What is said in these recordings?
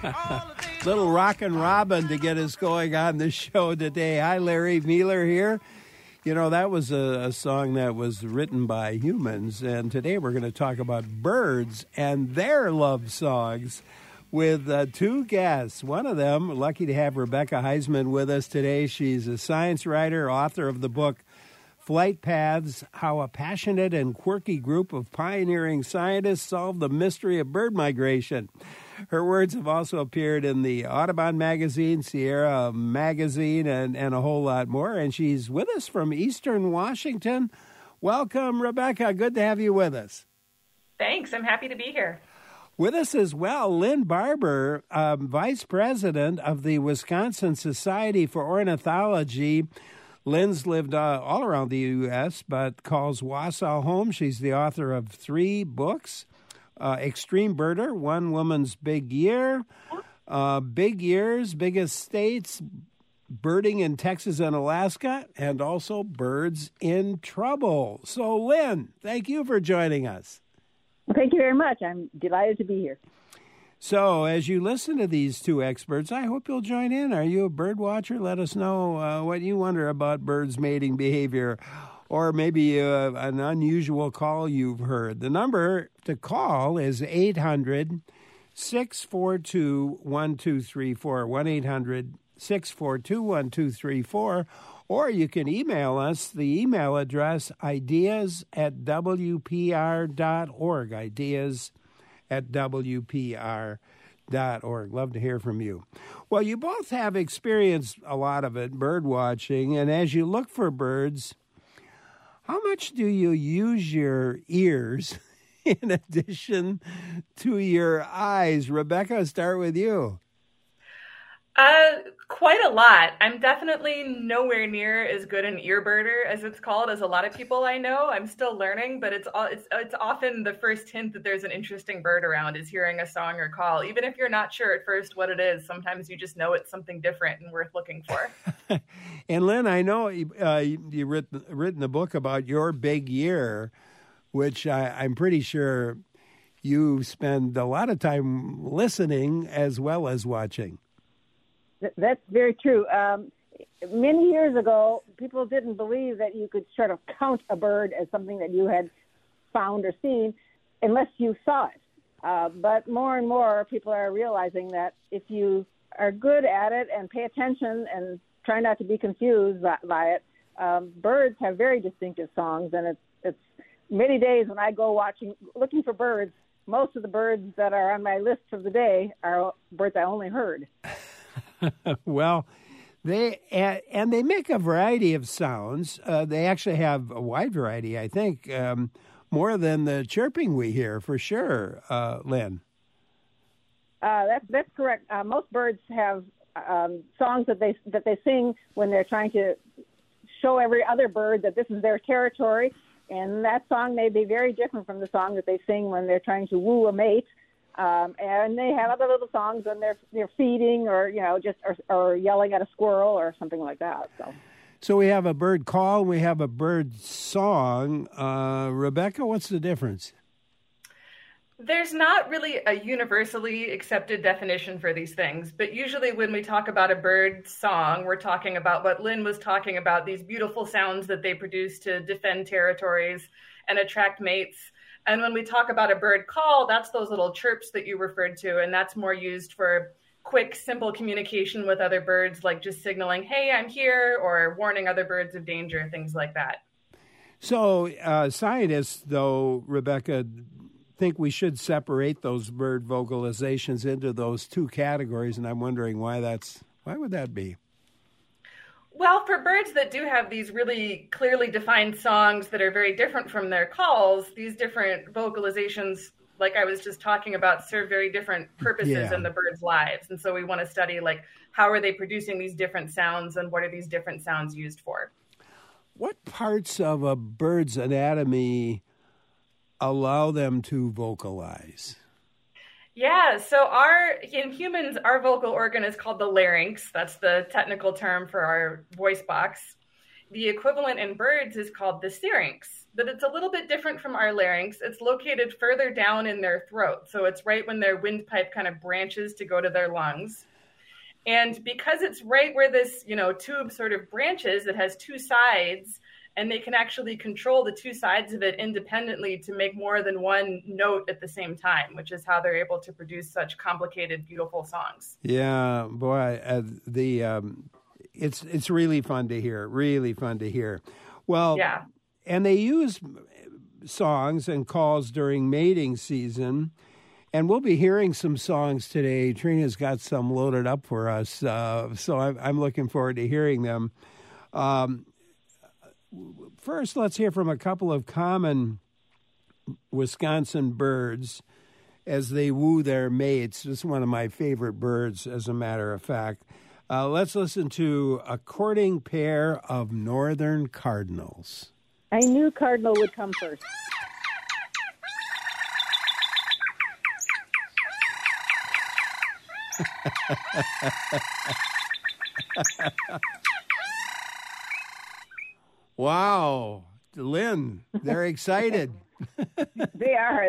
Little Rockin' Robin to get us going on the show today. Hi, Larry Mueller here. You know, that was a song that was written by humans, and today we're going to talk about birds and their love songs with two guests. One of them, lucky to have Rebecca Heisman with us today. She's a science writer, author of the book Flight Paths, How a Passionate and Quirky Group of Pioneering Scientists Solved the Mystery of Bird Migration. Her words have also appeared in the Audubon magazine, Sierra magazine, and a whole lot more. And she's with us from Eastern Washington. Welcome, Rebecca. Good to have you with us. Thanks. I'm happy to be here. With us as well, Lynn Barber, Vice President of the Wisconsin Society for Ornithology. Lynn's lived all around the U.S., but calls Wausau home. She's the author of 3 books, Extreme Birder, One Woman's Big Year, Big Years, Biggest States, Birding in Texas and Alaska, and also Birds in Trouble. So, Lynn, thank you for joining us. Well, thank you very much. I'm delighted to be here. So, as you listen to these two experts, I hope you'll join in. Are you a bird watcher? Let us know what you wonder about birds' mating behavior, or maybe an unusual call you've heard. The number to call is 800-642-1234, 1-800-642-1234, or you can email us, the email address, ideas@wpr.org, ideas@wpr.org. Love to hear from you. Well, you both have experienced a lot of it, bird watching, and as you look for birds, how much do you use your ears in addition to your eyes? Rebecca, start with you. Quite a lot. I'm definitely nowhere near as good an earbirder, as it's called, as a lot of people I know. I'm still learning, but it's often the first hint that there's an interesting bird around is hearing a song or call. Even if you're not sure at first what it is, sometimes you just know it's something different and worth looking for. And Lynn, I know you've written a book about your big year, which I'm pretty sure you spend a lot of time listening as well as watching. That's very true. Many years ago, people didn't believe that you could sort of count a bird as something that you had found or seen unless you saw it. But more and more people are realizing that if you are good at it and pay attention and try not to be confused by it, birds have very distinctive songs. And it's many days when I go looking for birds, most of the birds that are on my list of the day are birds I only heard. Well, they make a variety of sounds. They actually have a wide variety, I think, more than the chirping we hear, for sure, Lynn. That's correct. Most birds have songs that they sing when they're trying to show every other bird that this is their territory, and that song may be very different from the song that they sing when they're trying to woo a mate. And they have other little songs when they're feeding or or yelling at a squirrel or something like that. So we have a bird call and we have a bird song. Rebecca, what's the difference? There's not really a universally accepted definition for these things, but usually when we talk about a bird song, we're talking about what Lynn was talking about, these beautiful sounds that they produce to defend territories and attract mates. And when we talk about a bird call, that's those little chirps that you referred to, and that's more used for quick, simple communication with other birds, like just signaling, hey, I'm here, or warning other birds of danger, things like that. So scientists, though, Rebecca, think we should separate those bird vocalizations into those two categories, and I'm wondering why would that be? Well, for birds that do have these really clearly defined songs that are very different from their calls, these different vocalizations, like I was just talking about, serve very different purposes in the birds' lives. And so we want to study, like, how are they producing these different sounds and what are these different sounds used for? What parts of a bird's anatomy allow them to vocalize? Yeah, so in humans, our vocal organ is called the larynx. That's the technical term for our voice box. The equivalent in birds is called the syrinx, but it's a little bit different from our larynx. It's located further down in their throat. So it's right when their windpipe kind of branches to go to their lungs. And because it's right where this, tube sort of branches, it has two sides, and they can actually control the two sides of it independently to make more than one note at the same time, which is how they're able to produce such complicated, beautiful songs. Yeah, boy, it's really fun to hear, really fun to hear. Well, yeah. And they use songs and calls during mating season, and we'll be hearing some songs today. Trina's got some loaded up for us, so I'm looking forward to hearing them. First, let's hear from a couple of common Wisconsin birds as they woo their mates. This is one of my favorite birds, as a matter of fact. Let's listen to a courting pair of northern cardinals. I knew cardinal would come first. Wow, Lynn, they're excited. They are.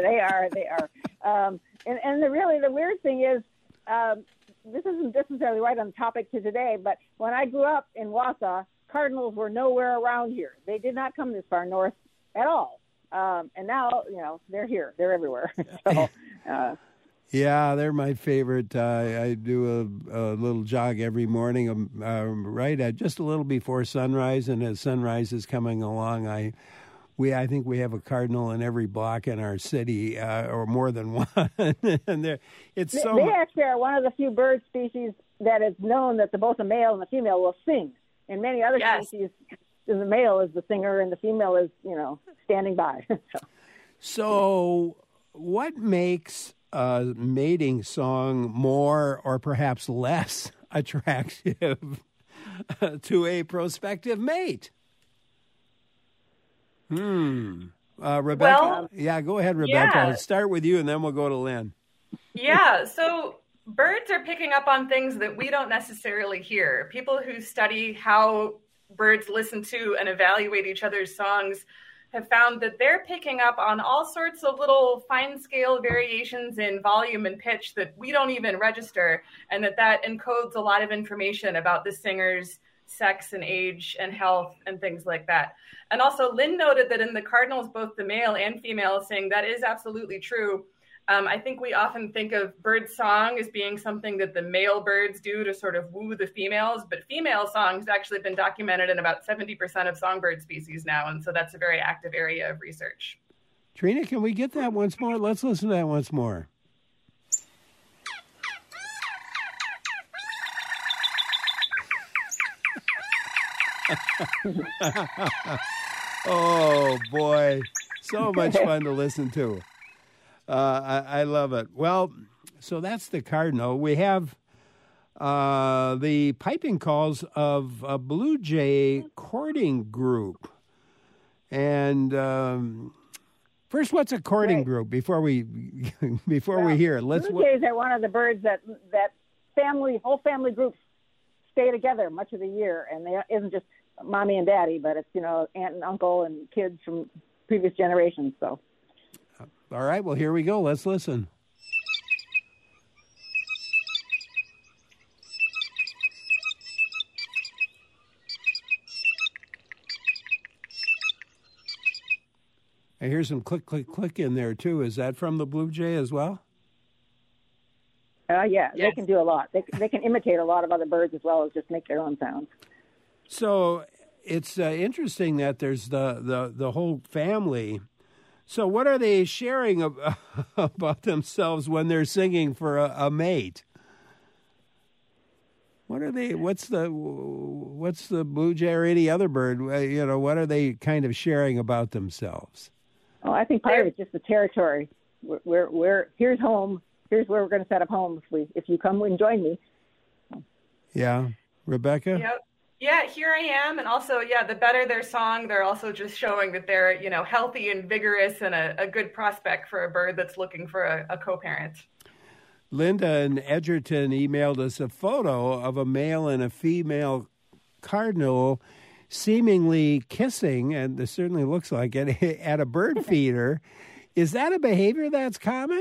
And the weird thing is, this isn't necessarily right on topic to today, but when I grew up in Wausau, cardinals were nowhere around here. They did not come this far north at all. And now, they're here. They're everywhere. So, yeah, they're my favorite. I do a little jog every morning, just a little before sunrise, and as sunrise is coming along, I think we have a cardinal in every block in our city, or more than one. And they actually are one of the few bird species that is known that both the male and the female will sing. In many other species, the male is the singer and the female is, standing by. So what makes a mating song more or perhaps less attractive to a prospective mate? Rebecca? Well, yeah, go ahead, Rebecca. Yeah. I'll start with you and then we'll go to Lynn. Yeah, so birds are picking up on things that we don't necessarily hear. People who study how birds listen to and evaluate each other's songs have found that they're picking up on all sorts of little fine scale variations in volume and pitch that we don't even register, and that encodes a lot of information about the singer's sex and age and health and things like that. And also, Lynn noted that in the cardinals, both the male and female sing. That is absolutely true. I think we often think of bird song as being something that the male birds do to sort of woo the females, but female songs have actually been documented in about 70% of songbird species now, and so that's a very active area of research. Trina, can we get that once more? Let's listen to that once more. Oh, boy. So much fun to listen to. I love it. Well, so that's the cardinal. We have the piping calls of a blue jay courting group. And first, what's a courting group before we hear it? Blue jays are one of the birds that whole family groups stay together much of the year, and it isn't just mommy and daddy, but it's aunt and uncle and kids from previous generations. So. All right, well, here we go. Let's listen. I hear some click, click, click in there, too. Is that from the blue jay as well? Yeah, yes. They can do a lot. They can imitate a lot of other birds as well as just make their own sounds. So it's interesting that there's the whole family. So what are they sharing about themselves when they're singing for a mate? What are they? What's the blue jay or any other bird? What are they kind of sharing about themselves? Oh, I think part of it's just the territory. We're here's home. Here's where we're going to set up home if you come and join me. Yeah, Rebecca. Yep. Yeah, here I am. And also, the better their song, they're also just showing that they're, healthy and vigorous and a good prospect for a bird that's looking for a co-parent. Linda in Edgerton emailed us a photo of a male and a female cardinal seemingly kissing, and this certainly looks like it, at a bird feeder. Is that a behavior that's common?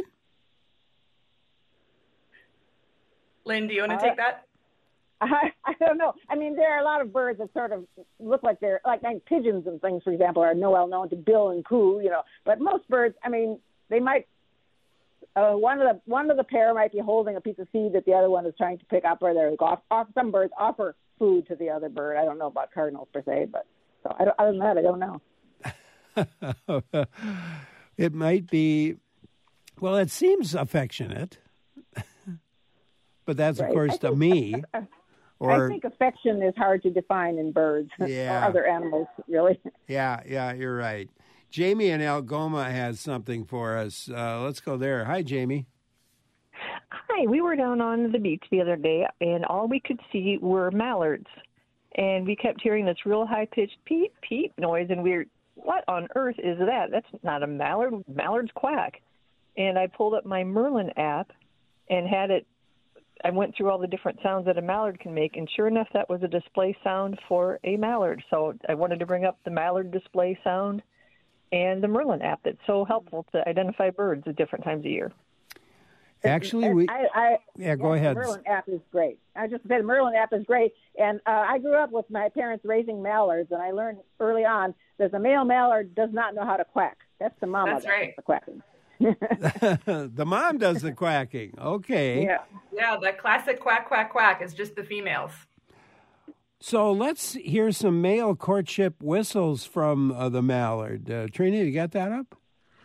Lynn, do you want to take that? I don't know. I mean, there are a lot of birds that sort of look like they're like pigeons and things, for example, are well known to bill and coo, But most birds, I mean, they might. One of the pair might be holding a piece of seed that the other one is trying to pick up, or some birds offer food to the other bird. I don't know about cardinals per se, but other than that, I don't know. It might be. Well, it seems affectionate, but that's right. Of course to me. I think affection is hard to define in birds or other animals, really. Yeah, you're right. Jamie in Algoma has something for us. Let's go there. Hi, Jamie. Hi, we were down on the beach the other day, and all we could see were mallards. And we kept hearing this real high-pitched peep, peep noise, and what on earth is that? That's not a mallard. Mallards quack. And I pulled up my Merlin app and had it. I went through all the different sounds that a mallard can make, and sure enough, that was a display sound for a mallard. So I wanted to bring up the mallard display sound and the Merlin app that's so helpful to identify birds at different times of year. Actually, go ahead. The Merlin app is great. I just said the Merlin app is great. And I grew up with my parents raising mallards, and I learned early on that the male mallard does not know how to quack. That's the mama That's right. The quacking. The mom does the quacking. Okay. Yeah, that classic quack, quack, quack is just the females. So let's hear some male courtship whistles from the mallard. Trina, you got that up?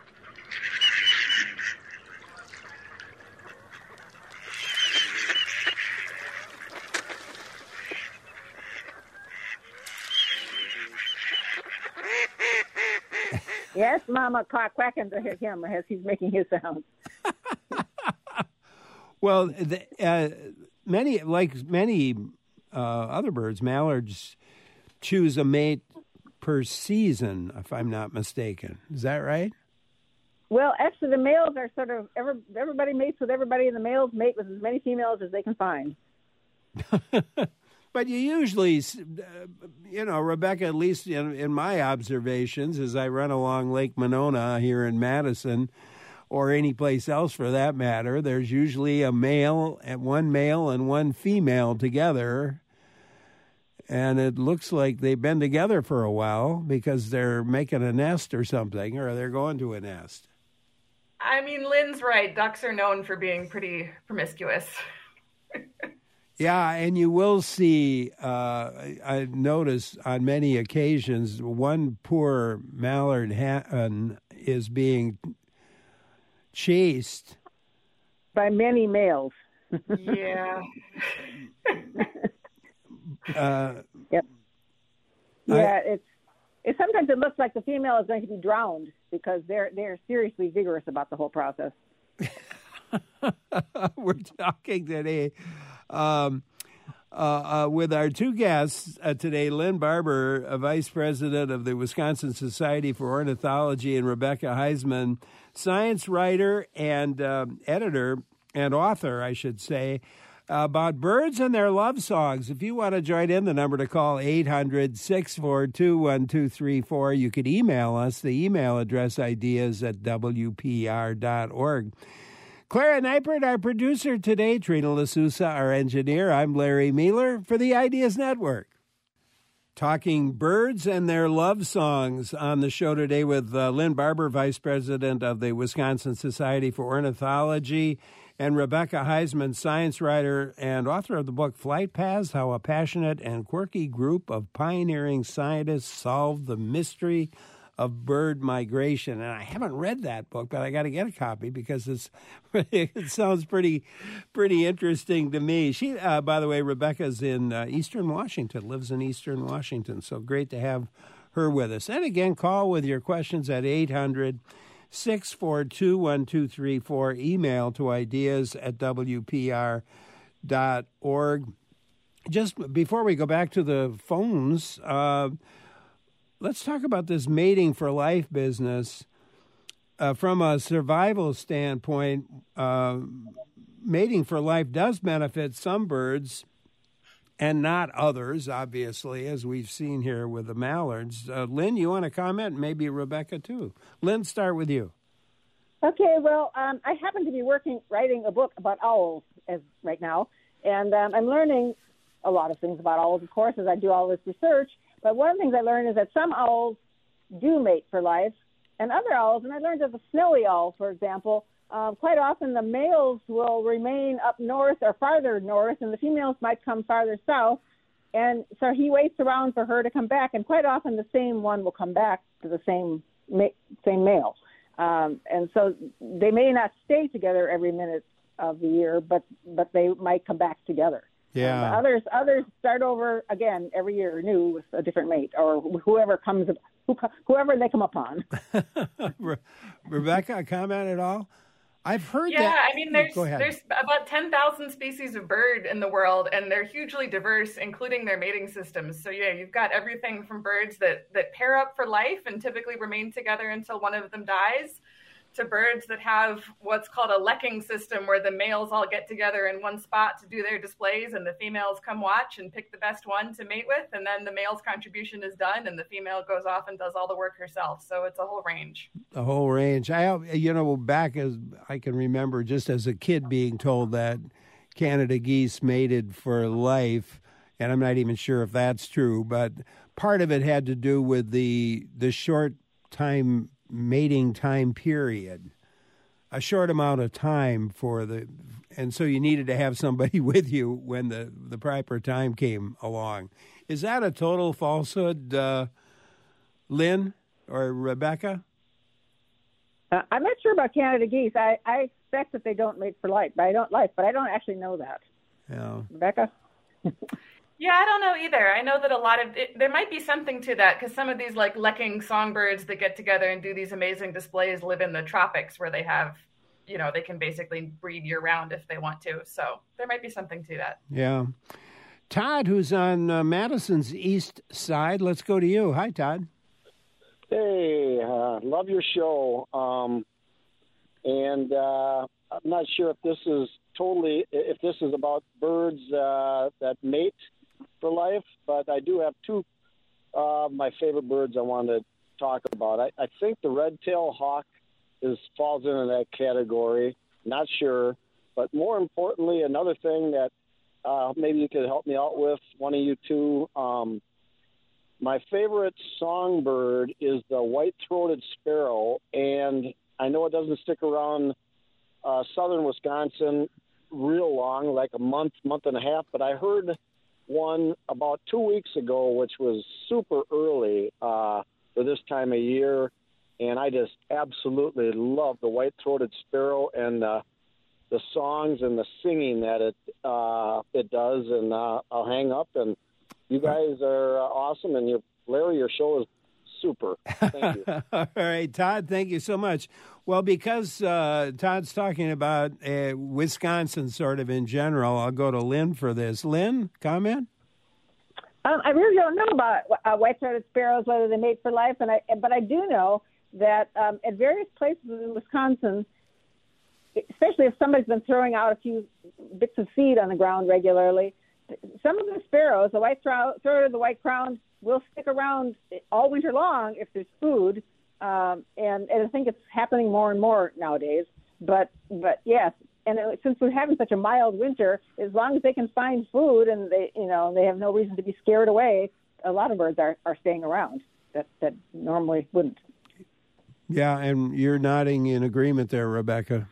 Yes, Mama quacking to him as he's making his sounds. Well, many other birds, mallards choose a mate per season, if I'm not mistaken. Is that right? Well, actually, the males are sort of everybody mates with everybody, and the males mate with as many females as they can find. But you usually, Rebecca, at least in my observations, as I run along Lake Monona here in Madison, or any place else for that matter, there's usually one male and one female together. And it looks like they've been together for a while because they're making a nest or something, or they're going to a nest. I mean, Lynn's right. Ducks are known for being pretty promiscuous. Yeah, and you will see, I've noticed on many occasions, one poor mallard is being chased by many males. Yeah. Yep. Yeah, it's sometimes it looks like the female is going to be drowned because they're seriously vigorous about the whole process. We're talking today with our two guests today, Lynn Barber, Vice President of the Wisconsin Society for Ornithology, and Rebecca Heisman, science writer and editor and author, I should say, about birds and their love songs. If you want to join in, the number to call, 800-642-1234. You could email us. The email address ideas@wpr.org. Clara Neipert, our producer today, Trina Lasusa, our engineer. I'm Larry Mueller for the Ideas Network. Talking birds and their love songs on the show today with Lynn Barber, Vice President of the Wisconsin Society for Ornithology, and Rebecca Heisman, science writer and author of the book Flight Paths, How a Passionate and Quirky Group of Pioneering Scientists Solved the Mystery of Bird Migration. And I haven't read that book, but I got to get a copy because it sounds pretty interesting to me. She, by the way, Rebecca's in Eastern Washington, lives in Eastern Washington, so great to have her with us. And again, call with your questions at 800-642-1234. Email to ideas@wpr.org. Just before we go back to the phones, let's talk about this mating for life business. From a survival standpoint, mating for life does benefit some birds, and not others, obviously, as we've seen here with the mallards. Lynn, you want to comment? Maybe Rebecca, too. Lynn, start with you. Okay, well, I happen to be writing a book about owls right now, and I'm learning a lot of things about owls, of course, as I do all this research. But one of the things I learned is that some owls do mate for life, and other owls, and I learned that the snowy owl, for example, quite often the males will remain up north or farther north, and the females might come farther south. And so he waits around for her to come back, and quite often the same one will come back to the same male. And so they may not stay together every minute of the year, but they might come back together. Yeah. Others start over again every year, new with a different mate or whoever they come upon. Rebecca, a comment at all? I've heard that. Yeah, I mean, there's about 10,000 species of bird in the world, and they're hugely diverse, including their mating systems. So yeah, you've got everything from birds that pair up for life and typically remain together until one of them dies, to birds that have what's called a lekking system, where the males all get together in one spot to do their displays, and the females come watch and pick the best one to mate with, and then the male's contribution is done, and the female goes off and does all the work herself. So it's a whole range. A whole range. Back as I can remember, just as a kid being told that Canada geese mated for life, and I'm not even sure if that's true, but part of it had to do with the short mating time period, a short amount of time and so you needed to have somebody with you when the proper time came along. Is that a total falsehood, Lynn or Rebecca? I'm not sure about Canada geese. I expect that they don't mate for life, but I don't actually know that. Yeah. Rebecca? Yeah, I don't know either. I know that there might be something to that, because some of these like lekking songbirds that get together and do these amazing displays live in the tropics, where they have, they can basically breed year round if they want to. So there might be something to that. Yeah. Todd, who's on Madison's east side, let's go to you. Hi, Todd. Hey, love your show. And I'm not sure if this is about birds that mate for life, but I do have two of my favorite birds I want to talk about. I think the red-tailed hawk falls into that category. Not sure, but more importantly, another thing that maybe you could help me out with, one of you two. My favorite songbird is the white-throated sparrow, and I know it doesn't stick around southern Wisconsin real long, like a month and a half, but I heard one about 2 weeks ago, which was super early for this time of year, and I just absolutely love the white-throated sparrow and the songs and the singing that it does. And I'll hang up, and you guys are awesome, and Larry, your show is super. Thank you. All right, Todd, thank you so much. Well, because Todd's talking about Wisconsin sort of in general, I'll go to Lynn for this. Lynn, comment? I really don't know about white-throated sparrows, whether they mate for life, but I do know that at various places in Wisconsin, especially if somebody's been throwing out a few bits of seed on the ground regularly, some of the sparrows, the white-throated, the white-crowned, will stick around all winter long if there's food, and I think it's happening more and more nowadays. But yes, and since we're having such a mild winter, as long as they can find food and they have no reason to be scared away, a lot of birds are staying around that normally wouldn't. Yeah, and you're nodding in agreement there, Rebecca.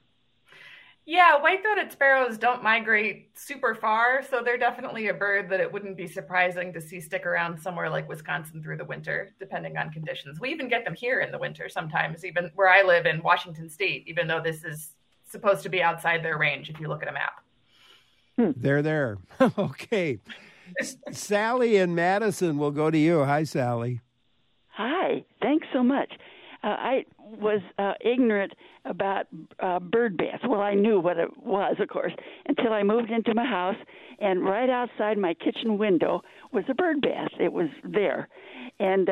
Yeah, white-throated sparrows don't migrate super far, so they're definitely a bird that it wouldn't be surprising to see stick around somewhere like Wisconsin through the winter, depending on conditions. We even get them here in the winter sometimes, even where I live in Washington State, even though this is supposed to be outside their range if you look at a map. They're there. Okay. Sally in Madison, will go to you. Hi, Sally. Hi. Thanks so much. I was ignorant about bird baths. Well, I knew what it was, of course, until I moved into my house, and right outside my kitchen window was a bird bath. It was there, and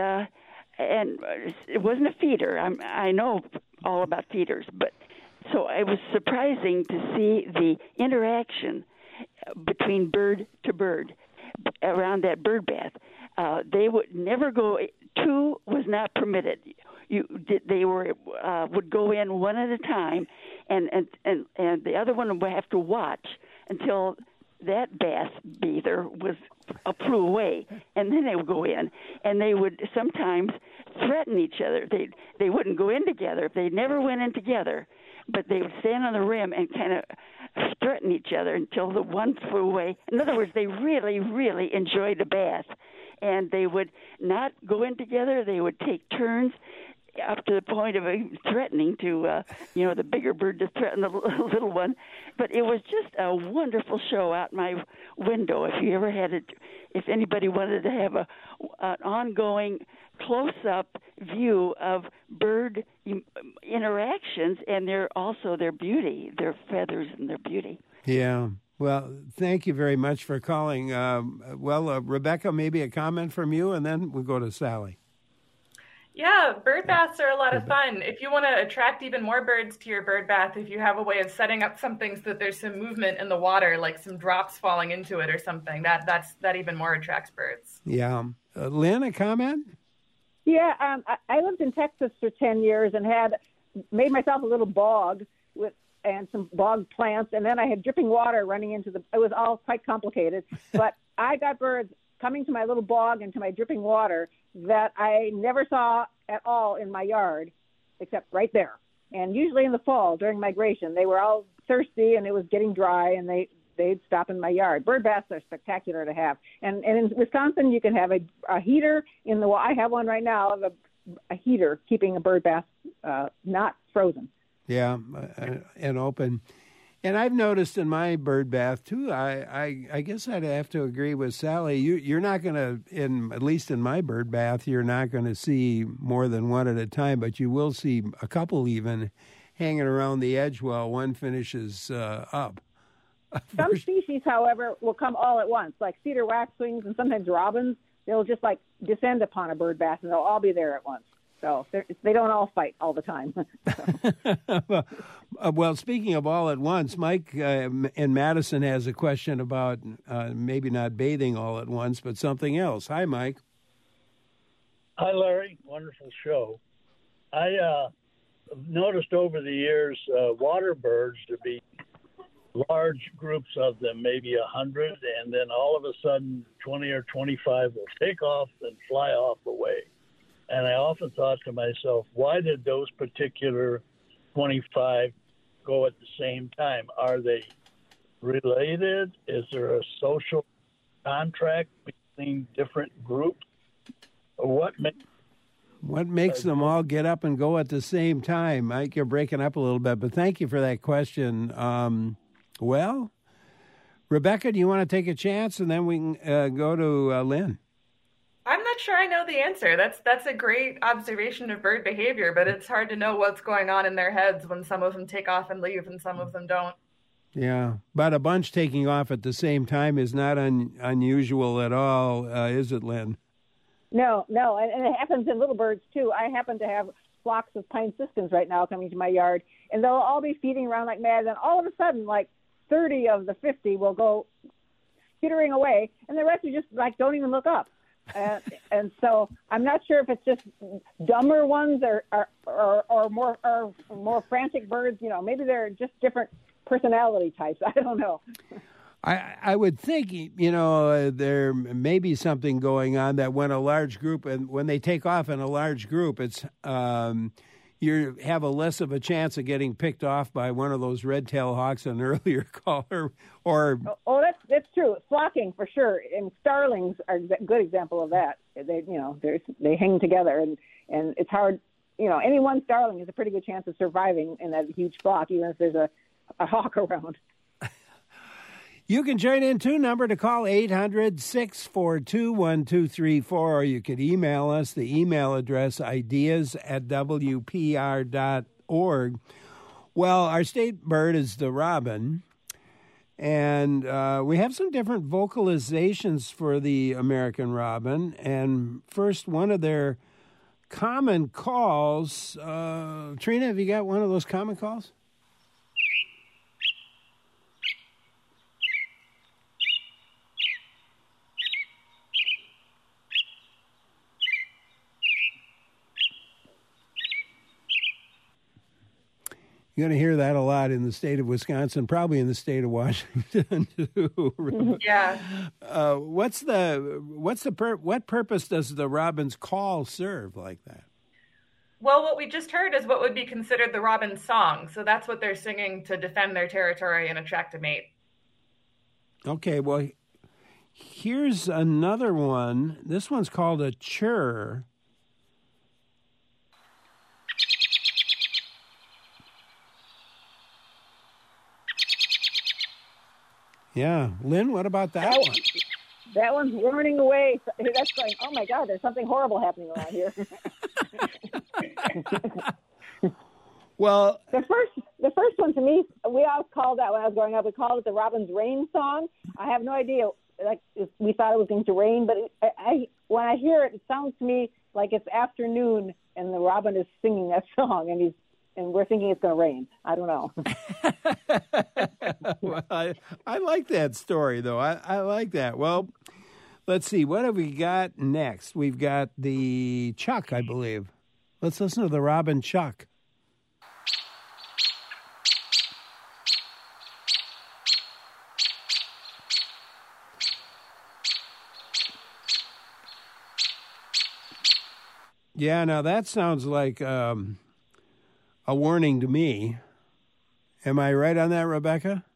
it wasn't a feeder. I know all about feeders, but so it was surprising to see the interaction between bird to bird. around that bird bath. They would never go. Two was not permitted. They would go in one at a time, and the other one would have to watch until that bath bather flew away, and then they would go in, and they would sometimes threaten each other. They wouldn't go in together. They never went in together, but they would stand on the rim and kind of threaten each other until the one flew away. In other words, they really, really enjoyed the bath, and they would not go in together. They would take turns, up to the point of threatening to, the bigger bird to threaten the little one. But it was just a wonderful show out my window. If you ever had it, if anybody wanted to have an ongoing close-up view of bird interactions and their beauty, their feathers and their beauty. Yeah. Well, thank you very much for calling. Rebecca, maybe a comment from you, and then we'll go to Sally. Yeah, bird baths are a lot of fun. If you want to attract even more birds to your bird bath, if you have a way of setting up something so that there's some movement in the water, like some drops falling into it or something, that even more attracts birds. Yeah. Lynn, a comment? Yeah, I lived in Texas for 10 years and had made myself a little bog and some bog plants, and then I had dripping water running into it was all quite complicated, but I got birds coming to my little bog and to my dripping water that I never saw at all in my yard, except right there. And usually in the fall during migration, they were all thirsty and it was getting dry, and they'd stop in my yard. Bird baths are spectacular to have. And in Wisconsin, you can have a heater in the wall. I have one right now of a heater keeping a bird bath not frozen. Yeah, and open. And I've noticed in my bird bath, too, I guess I'd have to agree with Sally. You're not going to, at least in my bird bath, you're not going to see more than one at a time, but you will see a couple even hanging around the edge while one finishes up. Some species, however, will come all at once, like cedar waxwings and sometimes robins. They'll just descend upon a bird bath, and they'll all be there at once. So they don't all fight all the time. Well, speaking of all at once, Mike in Madison has a question about maybe not bathing all at once, but something else. Hi, Mike. Hi, Larry. Wonderful show. I noticed over the years water birds to be large groups of them, maybe 100, and then all of a sudden 20 or 25 will take off and fly off away. And I often thought to myself, why did those particular 25 go at the same time? Are they related? Is there a social contract between different groups? Or what makes them all get up and go at the same time? Mike, you're breaking up a little bit, but thank you for that question. Well, Rebecca, do you want to take a chance, and then we can go to Lynn? I'm not sure I know the answer. That's a great observation of bird behavior, but it's hard to know what's going on in their heads when some of them take off and leave and some of them don't. Yeah, but a bunch taking off at the same time is not unusual at all, is it, Lynn? No, and it happens in little birds, too. I happen to have flocks of pine siskin right now coming to my yard, and they'll all be feeding around like mad, and all of a sudden, 30 of the 50 will go skittering away, and the rest are just, don't even look up. And so I'm not sure if it's just dumber ones or more frantic birds. Maybe they're just different personality types. I don't know. I would think, there may be something going on that when a large group, and when they take off in a large group, it's you have a less of a chance of getting picked off by one of those red-tailed hawks, an earlier caller, or... Oh, that's true. Flocking, for sure. And starlings are a good example of that. They hang together, and it's hard... any one starling has a pretty good chance of surviving in that huge flock, even if there's a hawk around. You can join in, too. Number to call, 800-642-1234, or you could email us. The email address, ideas@wpr.org. Well, our state bird is the robin, and we have some different vocalizations for the American robin. And first, one of their common calls. Trina, have you got one of those common calls? You're going to hear that a lot in the state of Wisconsin, probably in the state of Washington too. Yeah. What purpose does the robin's call serve like that? Well, what we just heard is what would be considered the robin's song. So that's what they're singing to defend their territory and attract a mate. Okay, well, here's another one. This one's called a churr. Yeah. Lynn, what about that one? That one's warning away. That's going, oh, my God, there's something horrible happening around here. Well, the first one to me, we always called that when I was growing up. We called it the Robin's Rain song. I have no idea. Like we thought it was going to rain, but when I hear it, it sounds to me like it's afternoon and the robin is singing that song, and we're thinking it's going to rain. I don't know. Well, I like that story, though. I like that. Well, let's see. What have we got next? We've got the Chuck, I believe. Let's listen to the Robin Chuck. Yeah, now that sounds like a warning to me. Am I right on that, Rebecca?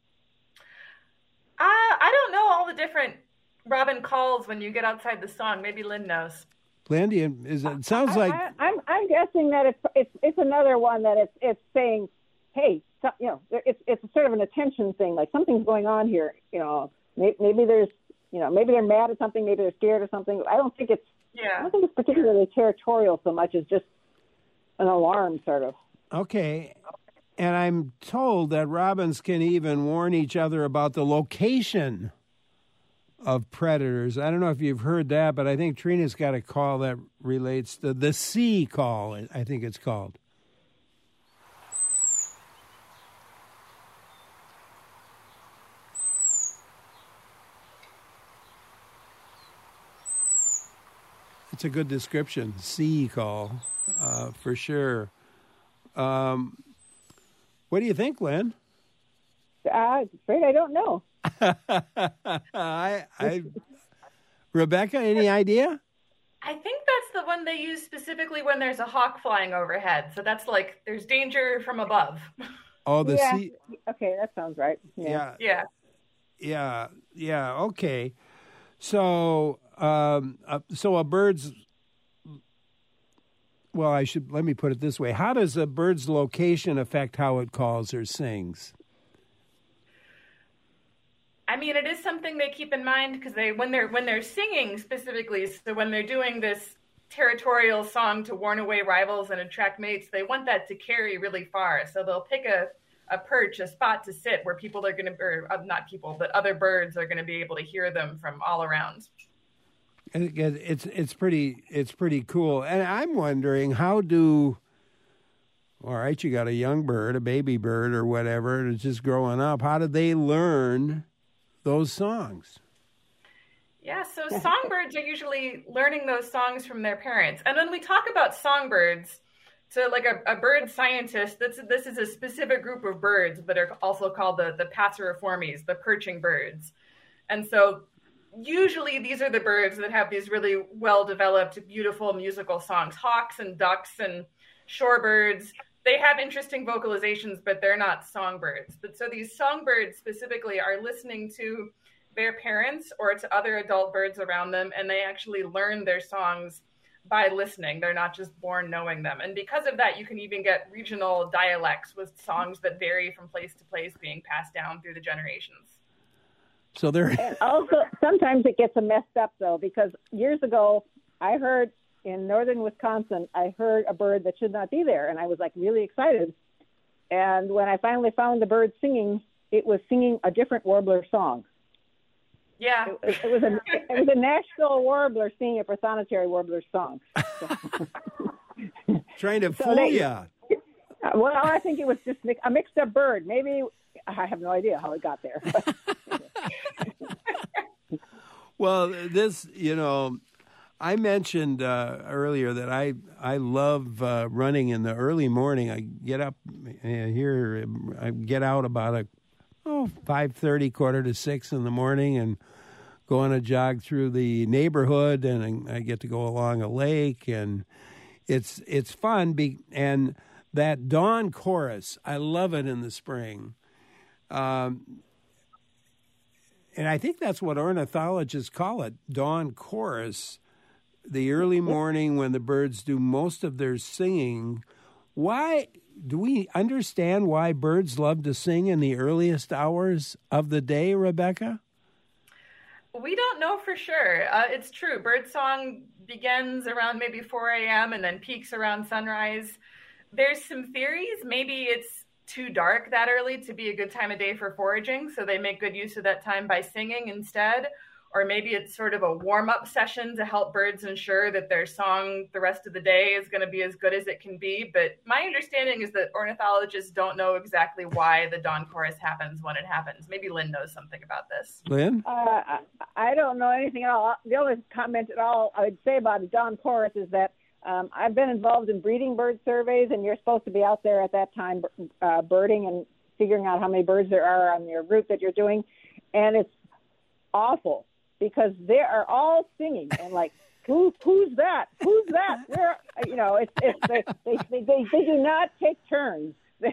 I don't know all the different robin calls when you get outside the song. Maybe Lynn knows. Lynn, it sounds like I'm guessing that it's another one that it's saying, hey, it's sort of an attention thing, like something's going on here. Maybe there's maybe they're mad at something, maybe they're scared or something. I don't think it's particularly territorial so much as just an alarm, sort of. Okay. And I'm told that robins can even warn each other about the location of predators. I don't know if you've heard that, but I think Trina's got a call that relates to the sea call, I think it's called. It's a good description, sea call, for sure. What do you think, Lynn? I'm afraid I don't know. Rebecca, any idea? I think that's the one they use specifically when there's a hawk flying overhead. So that's like there's danger from above. Oh, the sea. Okay, that sounds right. Yeah. Okay. So, a bird's. Well, let me put it this way. How does a bird's location affect how it calls or sings? I mean, it is something they keep in mind because when they're singing specifically, so when they're doing this territorial song to warn away rivals and attract mates, they want that to carry really far. So they'll pick a perch, a spot to sit where people are going to, or not people, but other birds are going to be able to hear them from all around. It's pretty cool. And I'm wondering all right, you got a young bird, a baby bird or whatever, that's just growing up. How do they learn those songs? Yeah, so songbirds are usually learning those songs from their parents. And when we talk about songbirds, so like a bird scientist, this is a specific group of birds that are also called the passeriformes, the perching birds. And so usually these are the birds that have these really well-developed, beautiful musical songs. Hawks and ducks and shorebirds, they have interesting vocalizations, but they're not songbirds. But so these songbirds specifically are listening to their parents or to other adult birds around them, and they actually learn their songs by listening. They're not just born knowing them. And because of that, you can even get regional dialects with songs that vary from place to place being passed down through the generations. So and also, sometimes it gets messed up, though, because years ago, I heard in northern Wisconsin, I heard a bird that should not be there, and I was, like, really excited. And when I finally found the bird singing, it was singing a different warbler song. Yeah. It was a Nashville warbler singing a Prothonotary warbler song. Trying to fool you. Well, I think it was just a mixed-up bird. Maybe, I have no idea how it got there. Well, this, I mentioned earlier that I love running in the early morning. I get up here, I get out about 5:30, 5:45 in the morning, and go on a jog through the neighborhood, and I get to go along a lake, and it's fun. And that dawn chorus, I love it in the spring. And I think that's what ornithologists call it, dawn chorus. The early morning when the birds do most of their singing. Why do we understand why birds love to sing in the earliest hours of the day, Rebecca? We don't know for sure. It's true. Birdsong begins around maybe 4 a.m. and then peaks around sunrise. There's some theories. Maybe it's too dark that early to be a good time of day for foraging, so they make good use of that time by singing instead. Or maybe it's sort of a warm-up session to help birds ensure that their song the rest of the day is going to be as good as it can be. But my understanding is that ornithologists don't know exactly why the dawn chorus happens when it happens. Maybe Lynn knows something about this. Lynn? I don't know anything at all. The only comment at all I would say about the dawn chorus is that I've been involved in breeding bird surveys, and you're supposed to be out there at that time birding and figuring out how many birds there are on your route that you're doing. And it's awful, because they are all singing and like, who's that? Who's that? Where, they do not take turns.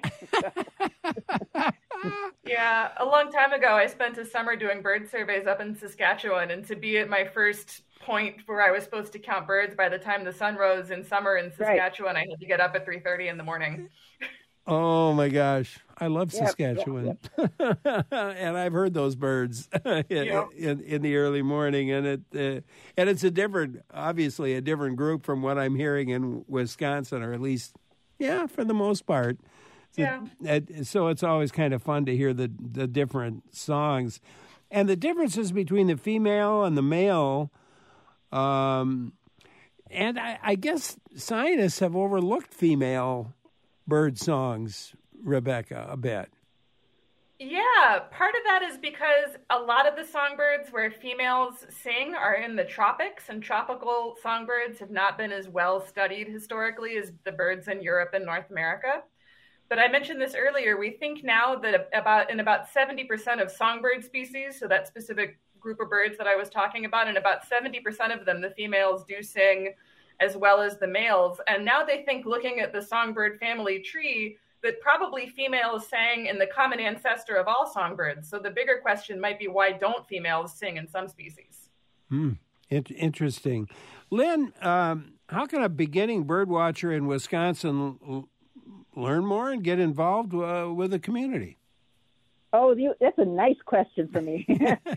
Yeah, a long time ago, I spent a summer doing bird surveys up in Saskatchewan, and to be at my first point where I was supposed to count birds by the time the sun rose in summer in Saskatchewan, I had to get up at 3:30 in the morning. Oh my gosh, I love Saskatchewan. Yep. And I've heard those birds in the early morning, and it's obviously a different group from what I'm hearing in Wisconsin, or at least, for the most part. Yeah. So it's always kind of fun to hear the different songs, and the differences between the female and the male. And I guess scientists have overlooked female bird songs, Rebecca, a bit. Yeah, part of that is because a lot of the songbirds where females sing are in the tropics, and tropical songbirds have not been as well studied historically as the birds in Europe and North America. But I mentioned this earlier, we think now that about 70% of songbird species, so that specific group of birds that I was talking about, and about 70% of them, the females do sing as well as the males. And now they think, looking at the songbird family tree, that probably females sang in the common ancestor of all songbirds. So the bigger question might be, why don't females sing in some species? Interesting. Lynn, how can a beginning bird watcher in Wisconsin learn more and get involved with the community? Oh, that's a nice question for me.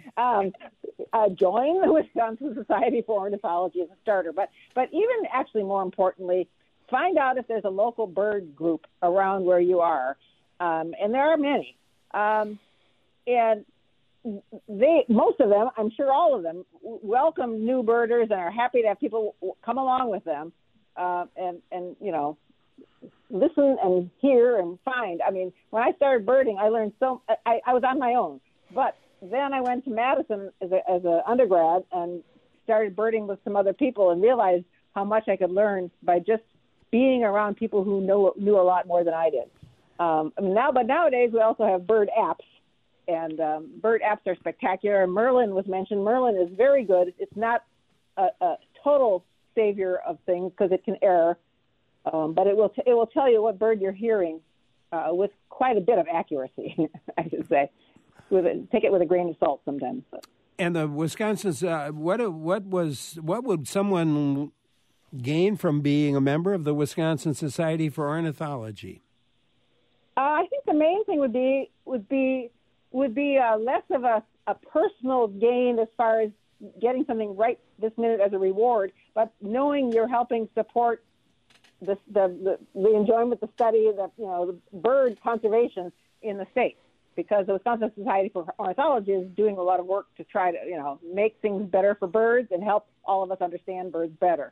Join the Wisconsin Society for Ornithology as a starter, but even actually more importantly, find out if there's a local bird group around where you are, and there are many. And most of them, I'm sure all of them, welcome new birders and are happy to have people come along with them, and listen and hear and find. I mean, when I started birding, I learned I was on my own, but then I went to Madison as an undergrad and started birding with some other people, and realized how much I could learn by just being around people who knew a lot more than I did. But nowadays we also have bird apps, and bird apps are spectacular. Merlin was mentioned. Merlin is very good. It's not a total savior of things because it can err, but it will tell you what bird you're hearing with quite a bit of accuracy, I should say. Take it with a grain of salt sometimes. And the Wisconsin's, what would someone gain from being a member of the Wisconsin Society for Ornithology? I think the main thing would be less of a personal gain as far as getting something right this minute as a reward, but knowing you're helping support the enjoyment, the study, the bird conservation in the state. Because the Wisconsin Society for Ornithology is doing a lot of work to try to, make things better for birds and help all of us understand birds better.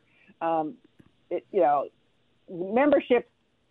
Membership,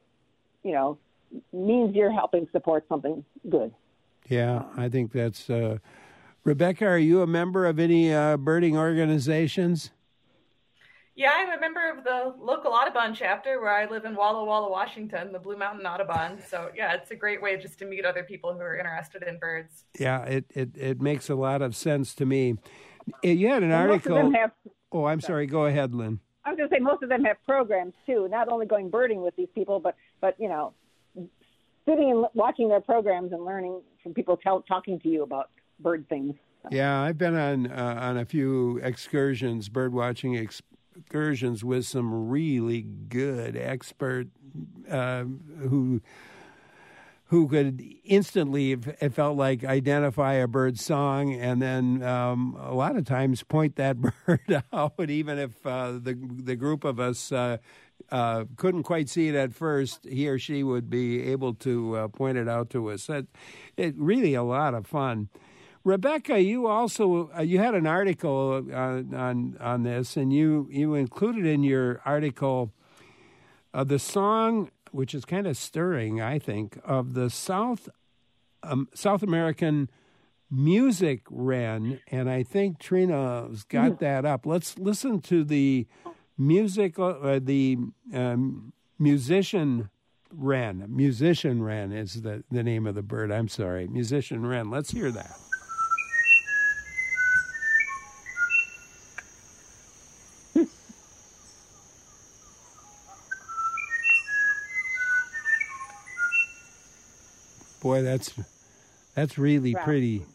means you're helping support something good. Yeah, I think that's. Rebecca, are you a member of any birding organizations? Yeah, I'm a member of the local Audubon chapter where I live in Walla Walla, Washington, the Blue Mountain Audubon. So, yeah, it's a great way just to meet other people who are interested in birds. Yeah, it makes a lot of sense to me. You had an And article. Most of them have, Oh, I'm sorry. Go ahead, Lynn. I was going to say most of them have programs too, not only going birding with these people, but sitting and watching their programs and learning from people talking to you about bird things. Yeah, I've been on a few excursions, bird watching excursions with some really good expert who could instantly, it felt like, identify a bird's song, and then a lot of times point that bird out, even if the group of us couldn't quite see it at first. He or she would be able to point it out to us. It really a lot of fun. Rebecca, you also you had an article on this, and you included in your article the song, which is kind of stirring, I think, of the South American music wren, and I think Trina's got that up. Let's listen to the music, musician wren. Musician wren is the name of the bird. I'm sorry, musician wren. Let's hear that. Boy, that's really pretty.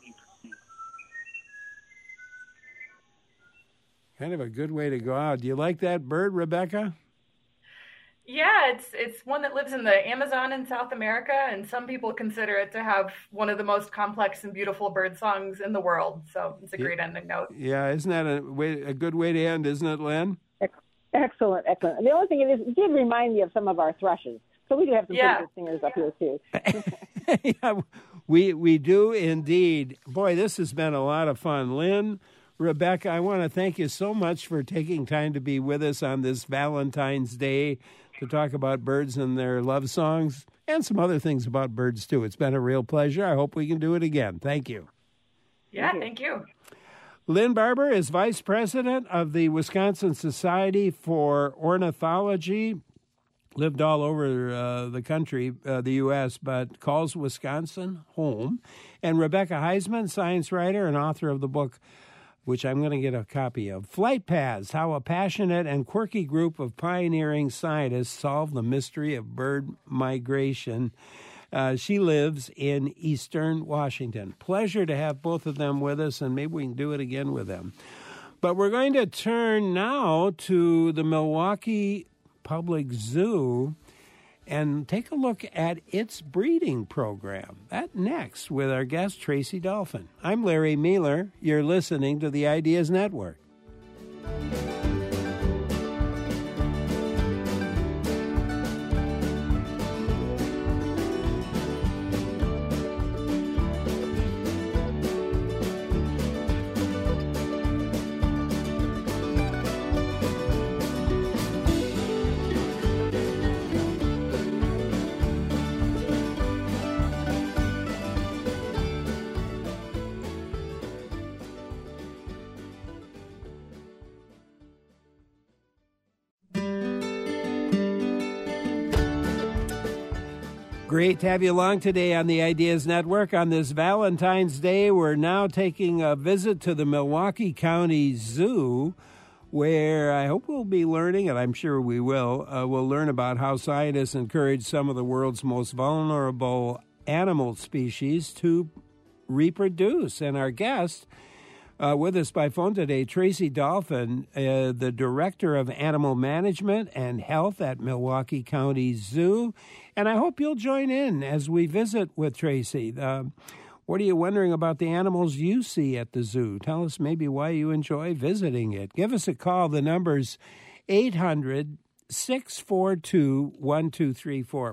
Kind of a good way to go out. Do you like that bird, Rebecca? Yeah, it's one that lives in the Amazon in South America, and some people consider it to have one of the most complex and beautiful bird songs in the world. So it's a great ending note. Yeah, isn't that a good way to end, isn't it, Lynn? Excellent. The only thing it did remind me of some of our thrushes. So we do have some pretty good singers up here, too. Yeah, we do indeed. Boy, this has been a lot of fun. Lynn, Rebecca, I want to thank you so much for taking time to be with us on this Valentine's Day to talk about birds and their love songs and some other things about birds, too. It's been a real pleasure. I hope we can do it again. Thank you. Yeah, thank you. Lynn Barber is Vice President of the Wisconsin Society for Ornithology. Lived all over the country, the U.S., but calls Wisconsin home. And Rebecca Heisman, science writer and author of the book, which I'm going to get a copy of, Flight Paths, How a Passionate and Quirky Group of Pioneering Scientists Solve the Mystery of Bird Migration. She lives in Eastern Washington. Pleasure to have both of them with us, and maybe we can do it again with them. But we're going to turn now to the Milwaukee Public Zoo and take a look at its breeding program. That next with our guest, Tracy Dolphin. I'm Larry Mueller. You're listening to the Ideas Network. Great to have you along today on the Ideas Network. On this Valentine's Day, we're now taking a visit to the Milwaukee County Zoo, where I hope we'll be learning, and I'm sure we will, we'll learn about how scientists encourage some of the world's most vulnerable animal species to reproduce. And our guest with us by phone today, Tracy Dolphin, the Director of Animal Management and Health at Milwaukee County Zoo. And I hope you'll join in as we visit with Tracy. What are you wondering about the animals you see at the zoo? Tell us maybe why you enjoy visiting it. Give us a call. The number's 800-642-1234,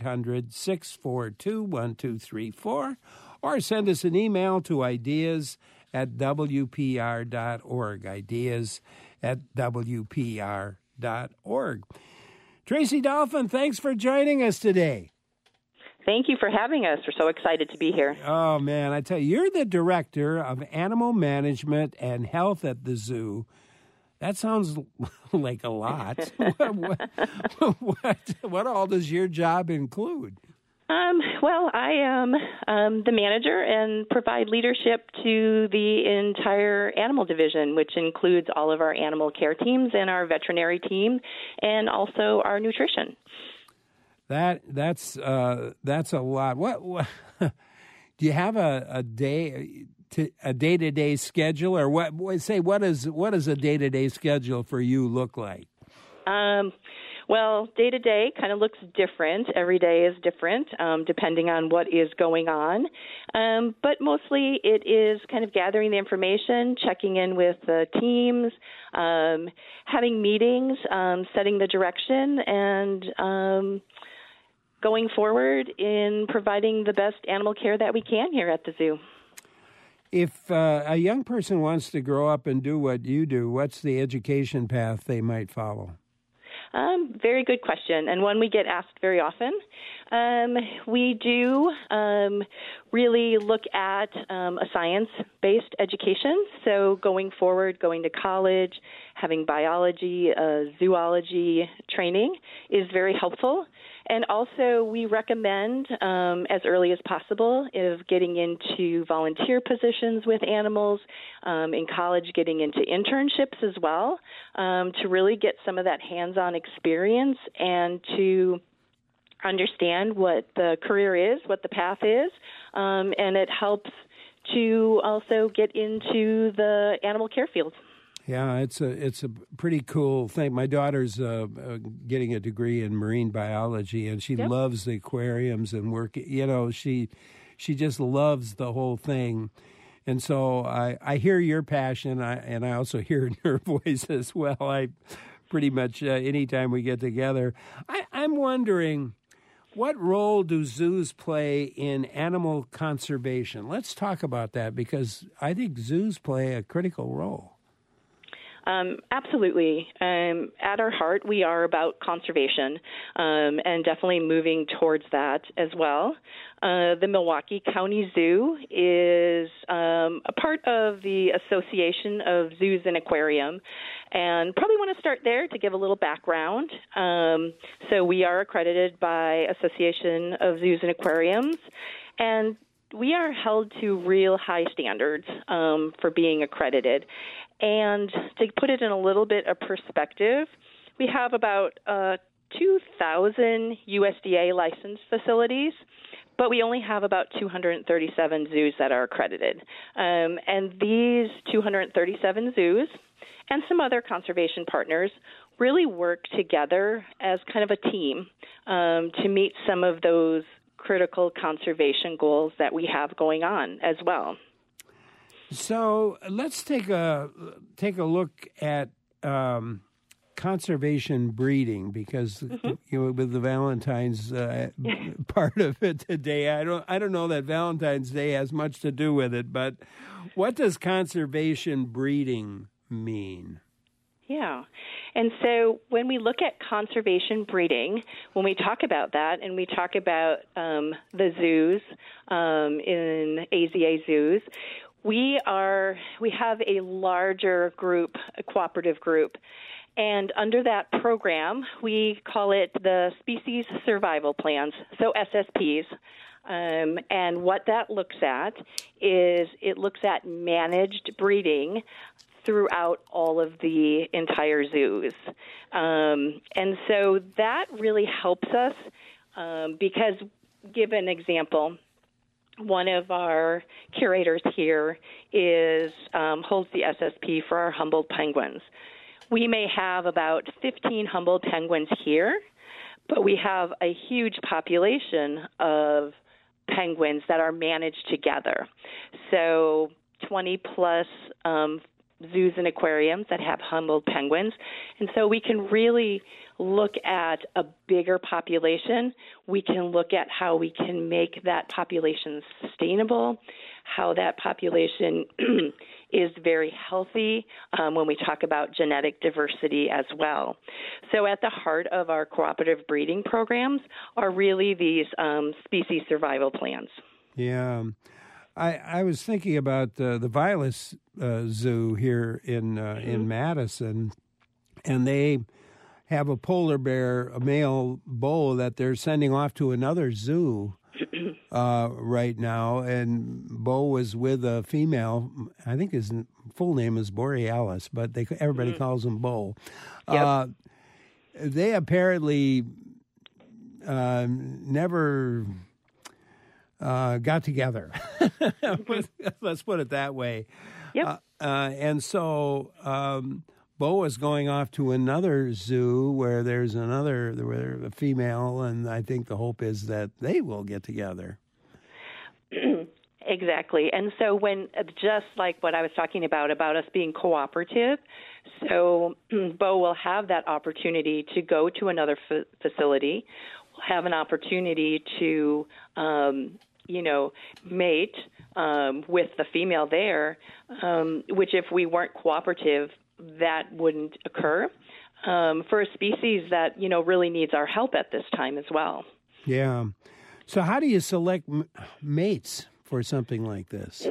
1-800-642-1234, or send us an email to ideas@wpr.org, ideas@wpr.org. Tracy Dolphin, thanks for joining us today. Thank you for having us. We're so excited to be here. Oh, man, I tell you, you're the Director of Animal Management and Health at the zoo. That sounds like a lot. What all does your job include? Well, I am the manager and provide leadership to the entire animal division, which includes all of our animal care teams and our veterinary team, and also our nutrition. That's a lot. What do you have a day-to-day schedule, or what does a day-to-day schedule for you look like? Well, day-to-day kind of looks different. Every day is different, depending on what is going on. But mostly it is kind of gathering the information, checking in with the teams, having meetings, setting the direction, and going forward in providing the best animal care that we can here at the zoo. If a young person wants to grow up and do what you do, what's the education path they might follow? Very good question, and one we get asked very often. We do really look at a science-based education, so going forward, going to college, having biology, zoology training is very helpful. And also we recommend, as early as possible, of getting into volunteer positions with animals, in college getting into internships as well, to really get some of that hands-on experience and to understand what the career is, what the path is, and it helps to also get into the animal care field. Yeah, it's a pretty cool thing. My daughter's getting a degree in marine biology, and she loves the aquariums and work. You know, she just loves the whole thing. And so I hear your passion, and I also hear in your voice as well. I pretty much anytime we get together, I'm wondering, what role do zoos play in animal conservation? Let's talk about that, because I think zoos play a critical role. Absolutely. At our heart, we are about conservation, and definitely moving towards that as well. The Milwaukee County Zoo is a part of the Association of Zoos and Aquarium, and probably want to start there to give a little background. So we are accredited by Association of Zoos and Aquariums, and we are held to real high standards for being accredited. And to put it in a little bit of perspective, we have about 2,000 USDA licensed facilities, but we only have about 237 zoos that are accredited. And these 237 zoos and some other conservation partners really work together as kind of a team to meet some of those critical conservation goals that we have going on as well. So let's take a look at conservation breeding, because with the Valentine's part of it today, I don't know that Valentine's Day has much to do with it. But what does conservation breeding mean? Yeah. And so when we look at conservation breeding, when we talk about that and we talk about the zoos in AZA zoos, we have a larger group, a cooperative group, and under that program, we call it the Species Survival Plans, so SSPs. And what that looks at is it looks at managed breeding throughout all of the entire zoos. And so that really helps us because, give an example, one of our curators here holds the SSP for our Humboldt penguins. We may have about 15 Humboldt penguins here, but we have a huge population of penguins that are managed together. So 20-plus zoos and aquariums that have Humboldt penguins. And so we can really look at a bigger population. We can look at how we can make that population sustainable, how that population is very healthy when we talk about genetic diversity as well. So at the heart of our cooperative breeding programs are really these species survival plans. Yeah. I was thinking about the Vilas Zoo here in Madison, and they have a polar bear, a male bull, that they're sending off to another zoo right now. And Bo was with a female. I think his full name is Borealis, but everybody calls him Bo. Yep. They apparently never got together. Let's put it that way. Yep. And so Bo is going off to another zoo where there's a female, and I think the hope is that they will get together. Exactly. And so just like what I was talking about us being cooperative, so Bo will have that opportunity to go to another facility, will have an opportunity to, mate with the female there, which if we weren't cooperative, that wouldn't occur for a species that, really needs our help at this time as well. Yeah. So how do you select mates for something like this?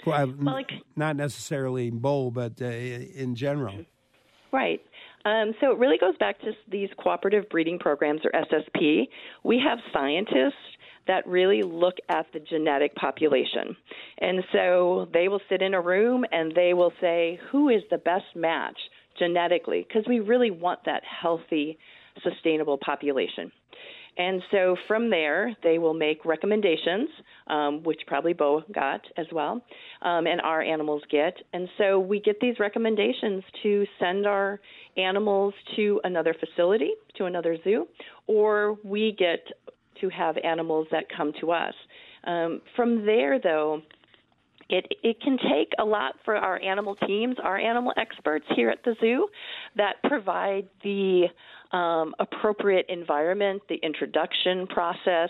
Not necessarily Bo, but in general. Right. So it really goes back to these cooperative breeding programs, or SSP. We have scientists that really look at the genetic population. And so they will sit in a room and they will say, who is the best match genetically? Because we really want that healthy, sustainable population. And so from there, they will make recommendations, which probably Bo got as well, and our animals get. And so we get these recommendations to send our animals to another facility, to another zoo, or we get to have animals that come to us. From there, though, it can take a lot for our animal teams, our animal experts here at the zoo, that provide the appropriate environment, the introduction process,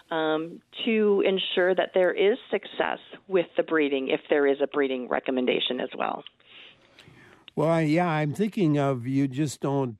to ensure that there is success with the breeding, if there is a breeding recommendation as well. Well, I'm thinking of, you just don't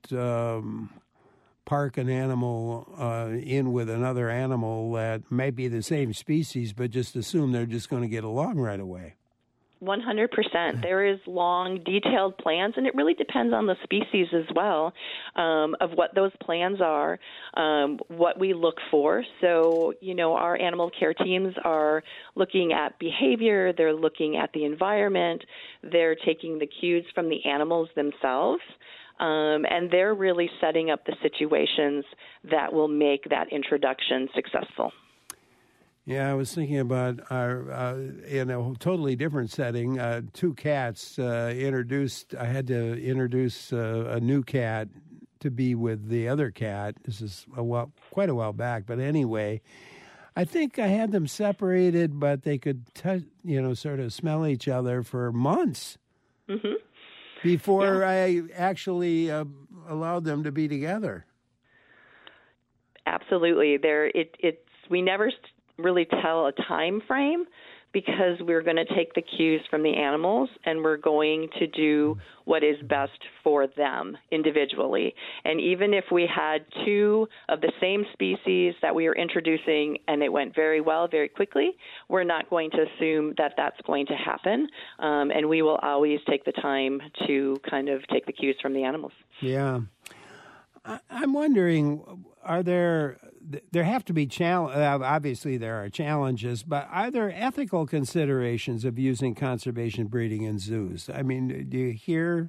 park an animal in with another animal that might be the same species, but just assume they're just going to get along right away. 100%. There is long, detailed plans, and it really depends on the species as well, of what those plans are, what we look for. So, our animal care teams are looking at behavior, they're looking at the environment, they're taking the cues from the animals themselves, and they're really setting up the situations that will make that introduction successful. Yeah, I was thinking about in a totally different setting, two cats introduced. I had to introduce a new cat to be with the other cat. This is quite a while back, but anyway, I think I had them separated, but they could sort of smell each other for months before I actually allowed them to be together. Absolutely, we never really tell a time frame, because we're going to take the cues from the animals and we're going to do what is best for them individually. And even if we had two of the same species that we were introducing and it went very well very quickly, we're not going to assume that that's going to happen. And we will always take the time to kind of take the cues from the animals. Yeah. I'm wondering, there have to be obviously there are challenges, but are there ethical considerations of using conservation breeding in zoos? I mean, do you hear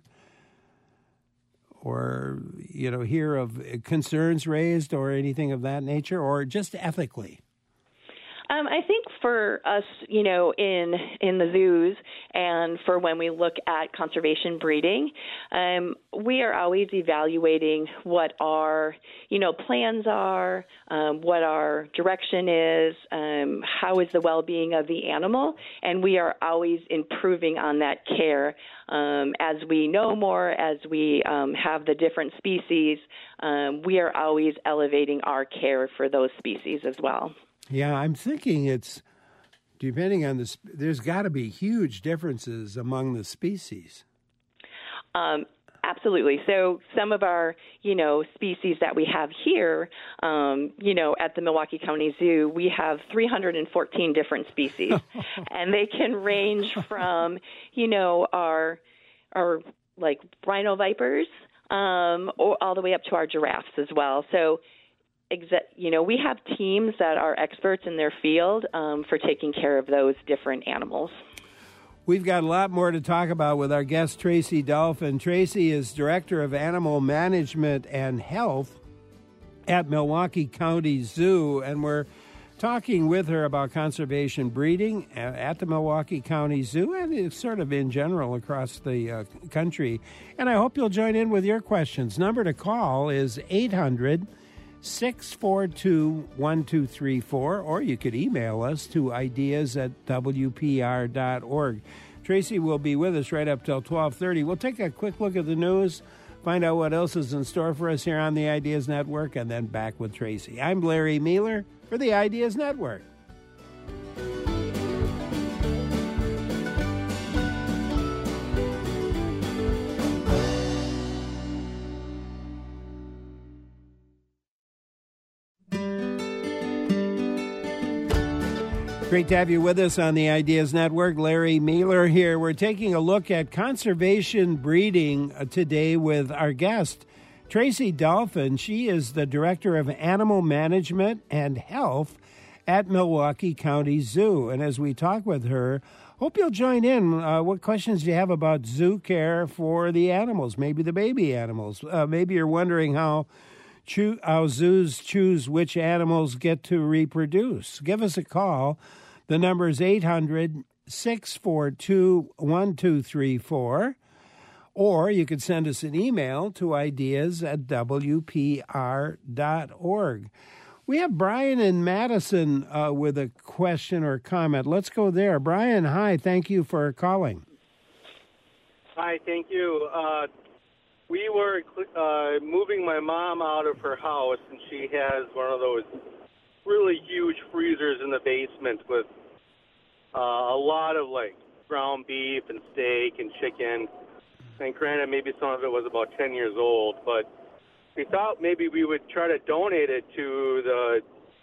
of concerns raised or anything of that nature, or just ethically? I think for us, in the zoos, and for when we look at conservation breeding, we are always evaluating what our, plans are, what our direction is, how is the well-being of the animal, and we are always improving on that care. As we know more, as we have the different species, we are always elevating our care for those species as well. Yeah, I'm thinking it's depending on there's got to be huge differences among the species. Absolutely. So some of our, species that we have here, at the Milwaukee County Zoo, we have 314 different species, and they can range from, our like rhino vipers, or all the way up to our giraffes as well. So, we have teams that are experts in their field for taking care of those different animals. We've got a lot more to talk about with our guest, Tracy Dolphin. Tracy is Director of Animal Management and Health at Milwaukee County Zoo, and we're talking with her about conservation breeding at the Milwaukee County Zoo and sort of in general across the country. And I hope you'll join in with your questions. Number to call is 800-642-1234, or you could email us to ideas@wpr.org. Tracy will be with us right up till 12:30. We'll take a quick look at the news, find out what else is in store for us here on the Ideas Network, and then back with Tracy. I'm Larry Mueller for the Ideas Network. Great to have you with us on the Ideas Network. Larry Mueller here. We're taking a look at conservation breeding today with our guest, Tracy Dolphin. She is the Director of Animal Management and Health at Milwaukee County Zoo. And as we talk with her, hope you'll join in. What questions do you have about zoo care for the animals, maybe the baby animals? Maybe you're wondering how zoos choose which animals get to reproduce. Give us a call. The number is 800-642-1234. Or you could send us an email to ideas@wpr.org. We have Brian in Madison with a question or comment. Let's go there. Brian, hi. Thank you for calling. Hi, thank you. We were moving my mom out of her house, and she has one of those really huge freezers in the basement with a lot of, ground beef and steak and chicken. And granted, maybe some of it was about 10 years old, but we thought maybe we would try to donate it to the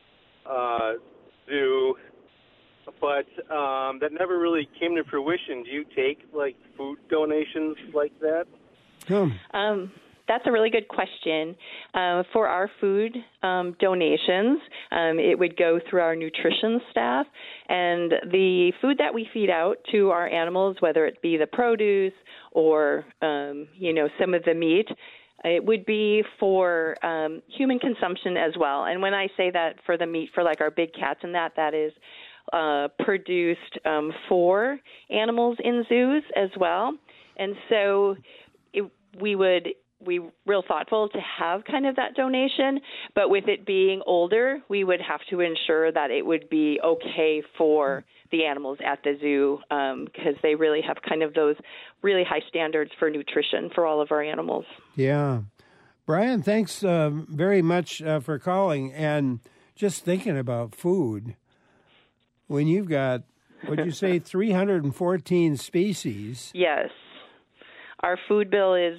zoo, but that never really came to fruition. Do you take, food donations like that? That's a really good question. For our food donations, it would go through our nutrition staff, and the food that we feed out to our animals, whether it be the produce or, some of the meat, it would be for human consumption as well. And when I say that for the meat, for our big cats and that is produced for animals in zoos as well. And so we're real thoughtful to have kind of that donation, but with it being older, we would have to ensure that it would be okay for the animals at the zoo, because they really have kind of those really high standards for nutrition for all of our animals. Yeah. Brian, thanks very much for calling. And just thinking about food, when you've got, what'd you say, 314 species? Yes. Our food bill is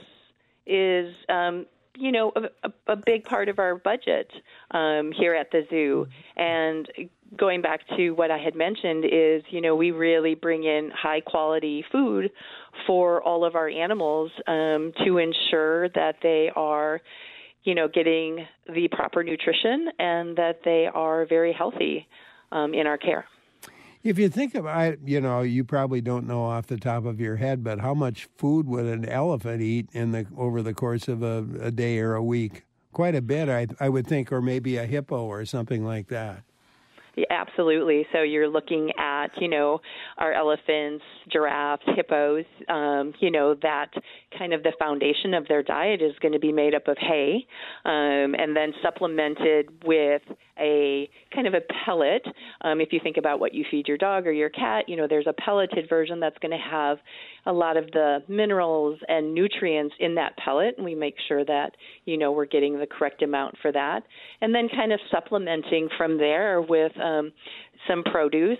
a big part of our budget here at the zoo. And going back to what I had mentioned is, we really bring in high quality food for all of our animals to ensure that they are, getting the proper nutrition and that they are very healthy in our care. If you think about, you probably don't know off the top of your head, but how much food would an elephant eat over the course of a day or a week? Quite a bit, I would think, or maybe a hippo or something like that. Yeah, absolutely. So you're looking at, our elephants, giraffes, hippos, that kind of the foundation of their diet is going to be made up of hay, and then supplemented with a kind of a pellet. If you think about what you feed your dog or your cat, there's a pelleted version that's going to have a lot of the minerals and nutrients in that pellet, and we make sure that, we're getting the correct amount for that. And then kind of supplementing from there with some produce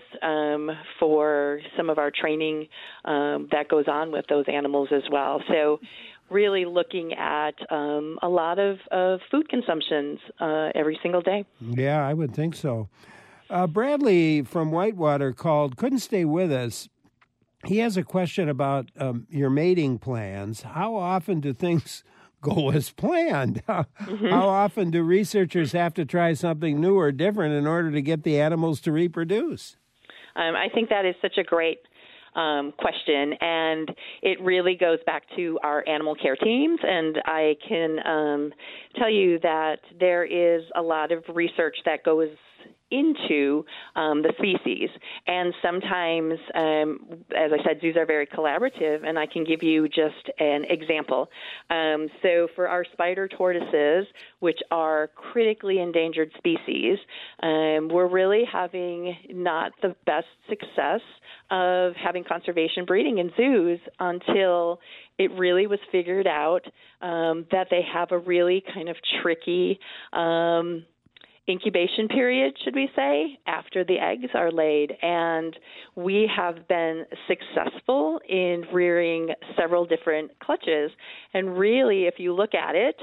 for some of our training that goes on with those animals as well. So really looking at a lot of food consumptions every single day. Yeah, I would think so. Bradley from Whitewater called, couldn't stay with us. He has a question about your mating plans. How often do things go as planned? How often do researchers have to try something new or different in order to get the animals to reproduce? I think that is such a great question, and it really goes back to our animal care teams. And I can tell you that there is a lot of research that goes into the species. And sometimes, as I said, zoos are very collaborative, and I can give you just an example. So for our spider tortoises, which are critically endangered species, we're really having not the best success of having conservation breeding in zoos until it really was figured out that they have a really kind of tricky incubation period, should we say, after the eggs are laid. And we have been successful in rearing several different clutches. And really, if you look at it,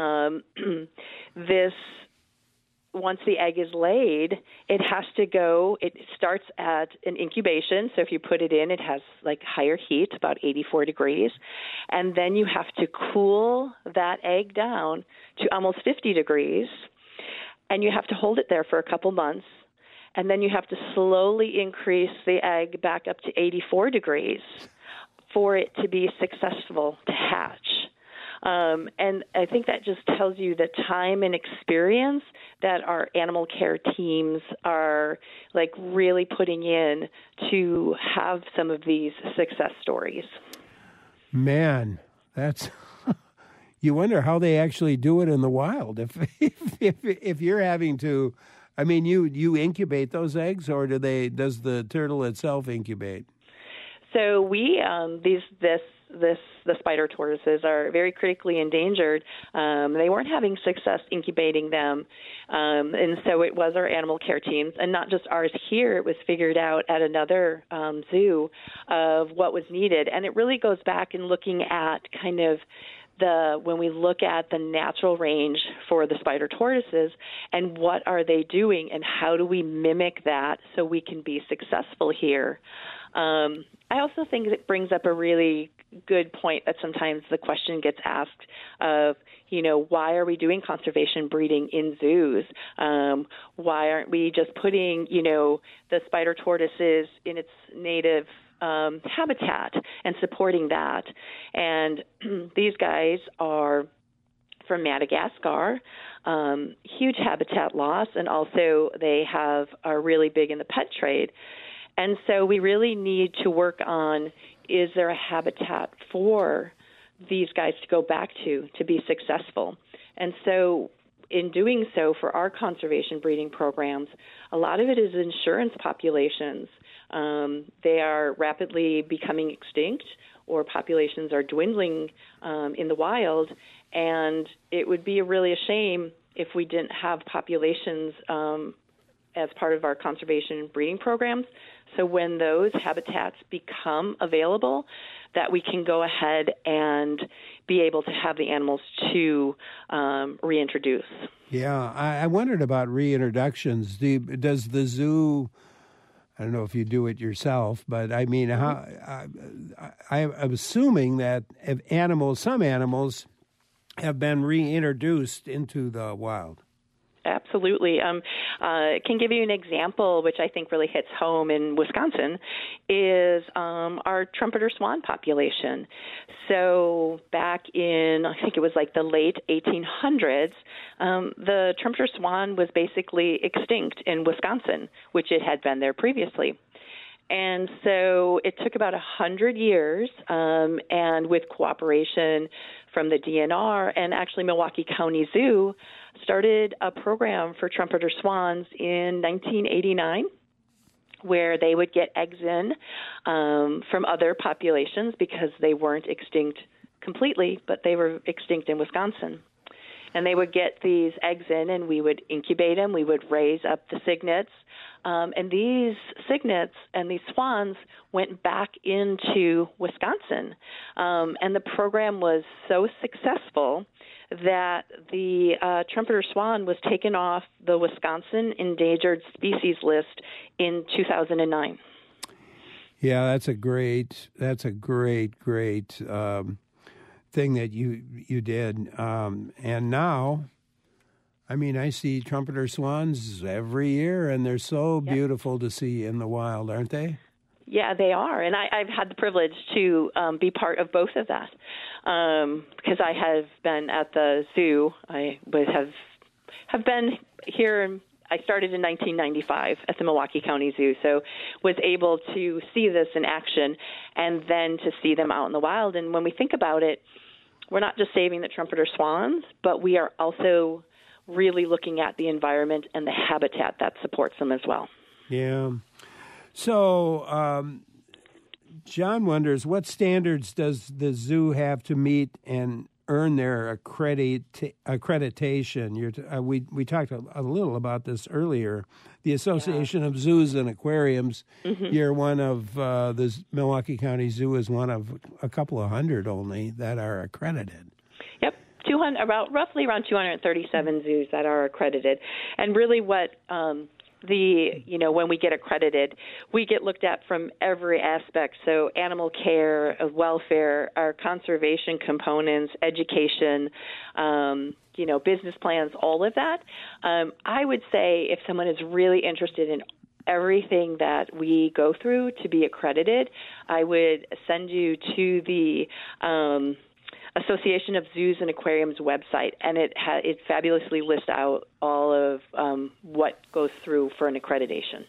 once the egg is laid, it has to go, it starts at an incubation. So if you put it in, it has like higher heat, about 84 degrees. And then you have to cool that egg down to almost 50 degrees. And you have to hold it there for a couple months, and then you have to slowly increase the egg back up to 84 degrees for it to be successful to hatch. And I think that just tells you the time and experience that our animal care teams are like really putting in to have some of these success stories. Man, that's... You wonder how they actually do it in the wild. If you're having to, I mean, you incubate those eggs, or does the turtle itself incubate? So we the spider tortoises are very critically endangered. They weren't having success incubating them, and so it was our animal care teams, and not just ours here. It was figured out at another zoo of what was needed, and it really goes back and looking at kind of when we look at the natural range for the spider tortoises and what are they doing and how do we mimic that so we can be successful here. I also think it brings up a really good point that sometimes the question gets asked of, why are we doing conservation breeding in zoos? Why aren't we just putting, the spider tortoises in its native habitat and supporting that? And these guys are from Madagascar, huge habitat loss, and also they are really big in the pet trade. And so we really need to work on, is there a habitat for these guys to go back to be successful? And so in doing so for our conservation breeding programs, a lot of it is insurance populations. They are rapidly becoming extinct, or populations are dwindling in the wild, and it would be really a shame if we didn't have populations as part of our conservation breeding programs. So when those habitats become available, that we can go ahead and be able to have the animals to reintroduce. Yeah, I wondered about reintroductions. Does the zoo, I don't know if you do it yourself, but I mean, I'm assuming that some animals have been reintroduced into the wild. Absolutely. Can give you an example, which I think really hits home in Wisconsin, is our trumpeter swan population. So back in, I think it was like the late 1800s, the trumpeter swan was basically extinct in Wisconsin, which it had been there previously. And so it took about 100 years, and with cooperation from the DNR and actually Milwaukee County Zoo, started a program for trumpeter swans in 1989, where they would get eggs in from other populations because they weren't extinct completely, but they were extinct in Wisconsin. And they would get these eggs in, and we would incubate them. We would raise up the cygnets. And these cygnets and these swans went back into Wisconsin. And the program was so successful that the trumpeter swan was taken off the Wisconsin endangered species list in 2009. Yeah, that's a great thing that you did. And now, I mean, I see trumpeter swans every year, and they're so beautiful to see in the wild, aren't they? Yeah, they are, and I've had the privilege to be part of both of that because I have been at the zoo. I have been here. I started in 1995 at the Milwaukee County Zoo, so was able to see this in action and then to see them out in the wild. And when we think about it, we're not just saving the trumpeter swans, but we are also really looking at the environment and the habitat that supports them as well. Yeah. So John wonders, what standards does the zoo have to meet and earn their accreditation? We talked a little about this earlier. The Association of Zoos and Aquariums, you're one of, the Milwaukee County Zoo is one of a couple of hundred only that are accredited. Yep. Roughly around 237 zoos that are accredited. And really what when we get accredited, we get looked at from every aspect. So animal care, welfare, our conservation components, education, business plans, all of that. I would say if someone is really interested in everything that we go through to be accredited, I would send you to the Association of Zoos and Aquariums website, and it fabulously lists out all of what goes through for an accreditation.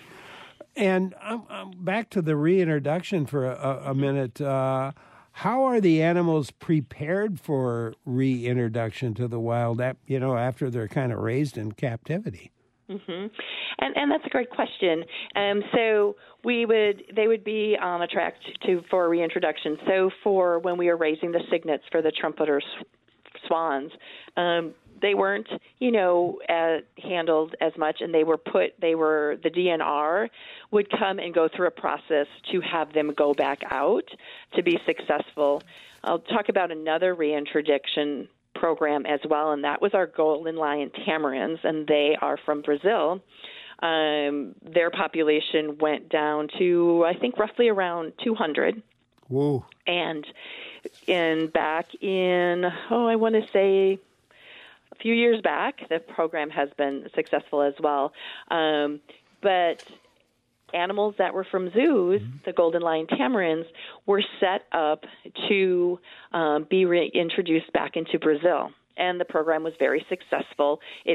And back to the reintroduction for a minute. How are the animals prepared for reintroduction to the wild? After they're kind of raised in captivity. Mm-hmm. And that's a great question. So they would be on a track for reintroduction. So for when we were raising the cygnets for the trumpeter swans, they weren't, handled as much, and the DNR would come and go through a process to have them go back out to be successful. I'll talk about another reintroduction program as well, and that was our golden lion tamarins, and they are from Brazil. Their population went down to, I think, roughly around 200. Whoa. And back in, I want to say a few years back, the program has been successful as well. But animals that were from zoos, the golden lion tamarins, were set up to be reintroduced back into Brazil. And the program was very successful. They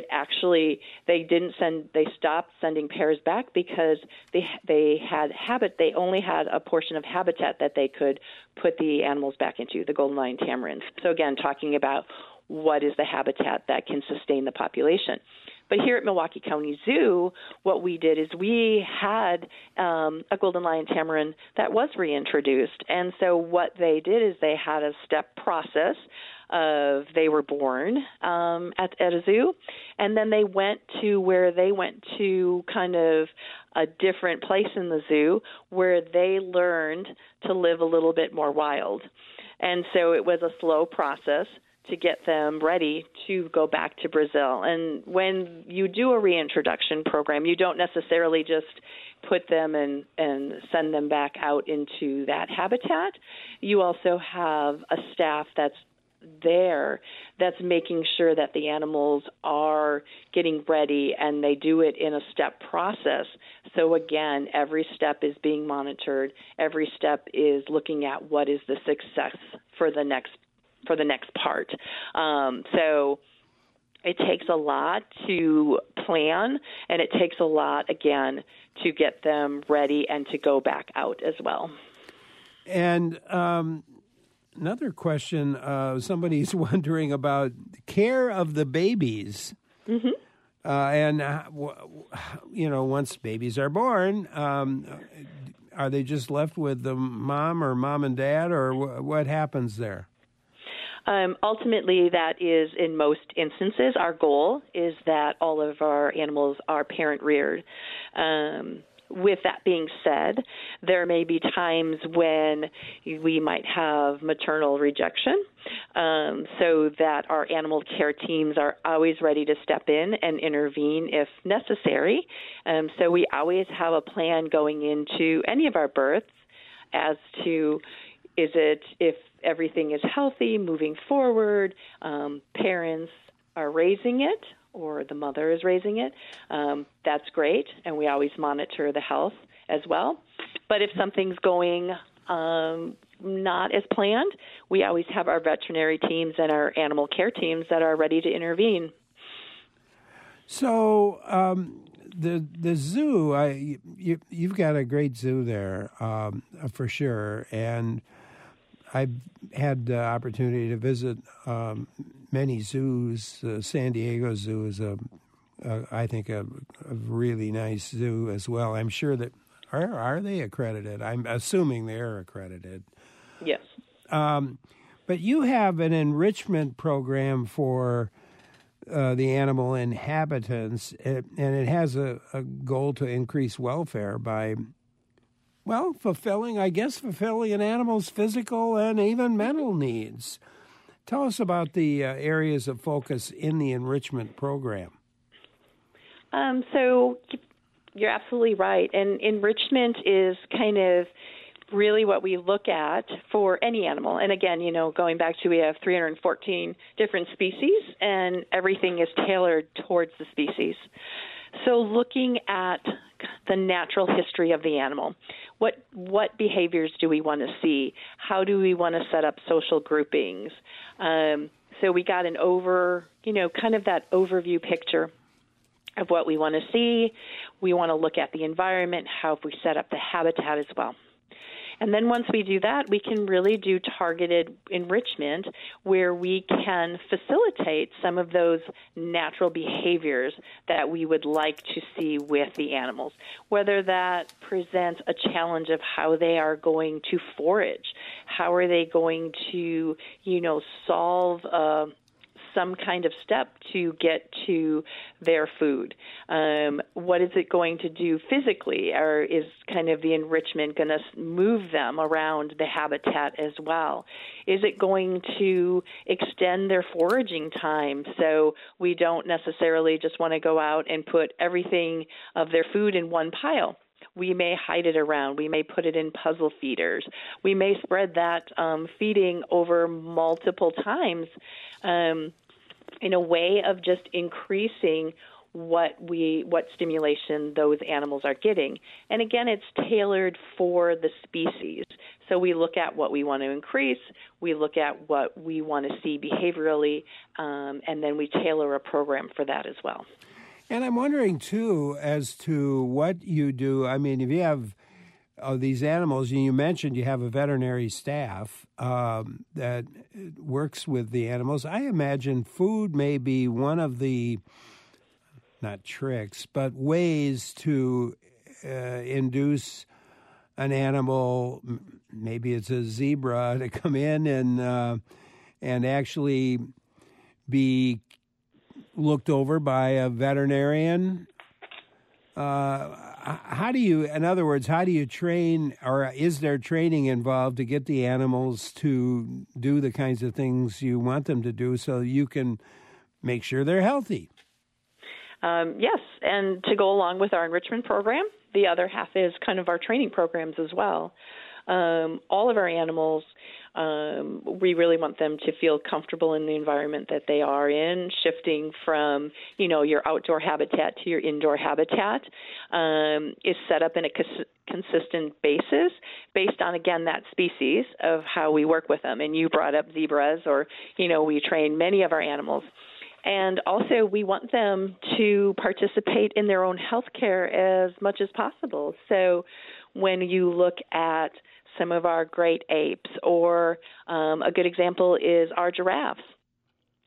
stopped sending pairs back because they only had a portion of habitat that they could put the animals back into, the golden lion tamarins. So again, talking about what is the habitat that can sustain the population. But here at Milwaukee County Zoo, what we did is we had a golden lion tamarin that was reintroduced. And so what they did is they had a step process of they were born at a zoo, and then they went to kind of a different place in the zoo where they learned to live a little bit more wild. And so it was a slow process to get them ready to go back to Brazil. And when you do a reintroduction program, you don't necessarily just put them and send them back out into that habitat. You also have a staff that's there that's making sure that the animals are getting ready, and they do it in a step process. So again, every step is being monitored. Every step is looking at what is the success for the next part. So it takes a lot to plan, and it takes a lot, again, to get them ready and to go back out as well. And another question, somebody's wondering about care of the babies. Mm-hmm. Once babies are born, are they just left with the mom and dad, or what happens there? Ultimately, that is, in most instances, our goal is that all of our animals are parent-reared. With that being said, there may be times when we might have maternal rejection, so that our animal care teams are always ready to step in and intervene if necessary. So we always have a plan going into any of our births as to is it if everything is healthy moving forward, parents are raising it, or the mother is raising it, that's great, and we always monitor the health as well. But if something's going not as planned, we always have our veterinary teams and our animal care teams that are ready to intervene. So the zoo, you've got a great zoo there for sure, and I've had the opportunity to visit many zoos. San Diego Zoo is I think a really nice zoo as well. I'm sure that are they accredited? I'm assuming they're accredited. Yes. But you have an enrichment program for the animal inhabitants, and it has a goal to increase welfare by, well, fulfilling an animal's physical and even mental needs. Tell us about the areas of focus in the enrichment program. So you're absolutely right. And enrichment is kind of really what we look at for any animal. And again, going back to we have 314 different species, and everything is tailored towards the species. So looking at the natural history of the animal, what behaviors do we want to see? How do we want to set up social groupings? So we got an kind of that overview picture of what we want to see. We want to look at the environment, how if we set up the habitat as well. And then once we do that, we can really do targeted enrichment where we can facilitate some of those natural behaviors that we would like to see with the animals, whether that presents a challenge of how they are going to forage, how are they going to, solve some kind of step to get to their food. What is it going to do physically, or is kind of the enrichment going to move them around the habitat as well? Is it going to extend their foraging time so we don't necessarily just want to go out and put everything of their food in one pile? We may hide it around. We may put it in puzzle feeders. We may spread that feeding over multiple times in a way of just increasing what stimulation those animals are getting. And again, it's tailored for the species. So we look at what we want to increase, we look at what we want to see behaviorally, and then we tailor a program for that as well. And I'm wondering, too, as to what you do. I mean, if you have these animals, and you mentioned you have a veterinary staff that works with the animals, I imagine food may be one of the, not tricks, but ways to induce an animal, maybe it's a zebra, to come in and actually be looked over by a veterinarian. How do you train, or is there training involved to get the animals to do the kinds of things you want them to do so you can make sure they're healthy? Yes, and to go along with our enrichment program, the other half is kind of our training programs as well. All of our animals, we really want them to feel comfortable in the environment that they are in, shifting from, your outdoor habitat to your indoor habitat is set up in a consistent basis based on, again, that species of how we work with them. And you brought up zebras, or, we train many of our animals. And also, we want them to participate in their own health care as much as possible. So when you look at some of our great apes, or a good example is our giraffes.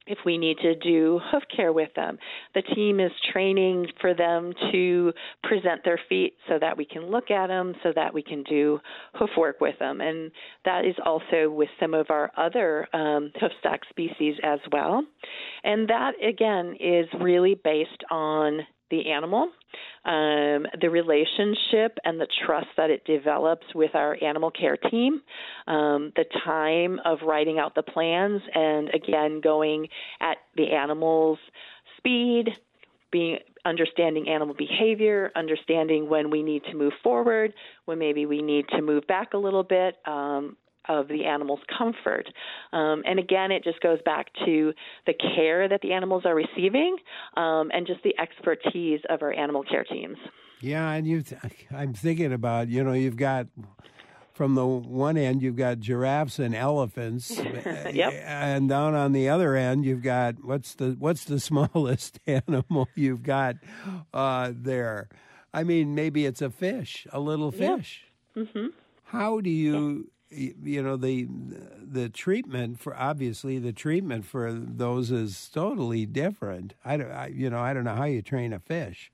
if we need to do hoof care with them. The team is training for them to present their feet so that we can look at them, so that we can do hoof work with them. And that is also with some of our other hoof stock species as well. And that, again, is really based on the animal, the relationship and the trust that it develops with our animal care team, the time of writing out the plans, and again, going at the animal's speed, understanding animal behavior, understanding when we need to move forward, when maybe we need to move back a little bit, of the animal's comfort. And again, it just goes back to the care that the animals are receiving, and just the expertise of our animal care teams. Yeah, and I'm thinking about, you've got, from the one end, you've got giraffes and elephants. Yep. And down on the other end, you've got, what's the smallest animal you've got there? I mean, maybe it's a fish, a little fish. Yeah. Mm-hmm. How do you... the treatment for those is totally different. I don't know how you train a fish.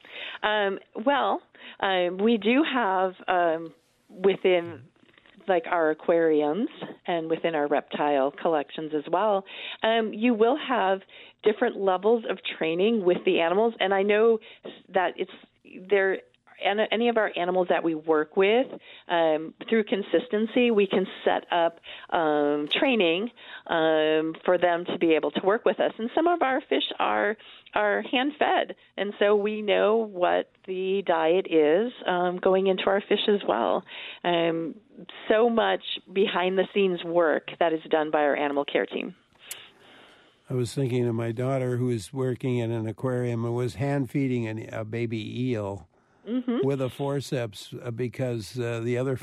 We do have within like our aquariums and within our reptile collections as well, you will have different levels of training with the animals, and I know that any of our animals that we work with, through consistency, we can set up training for them to be able to work with us. And some of our fish are hand-fed, and so we know what the diet is going into our fish as well. So much behind-the-scenes work that is done by our animal care team. I was thinking of my daughter who is working in an aquarium and was hand-feeding a baby eel. Mm-hmm. With a forceps, because the other,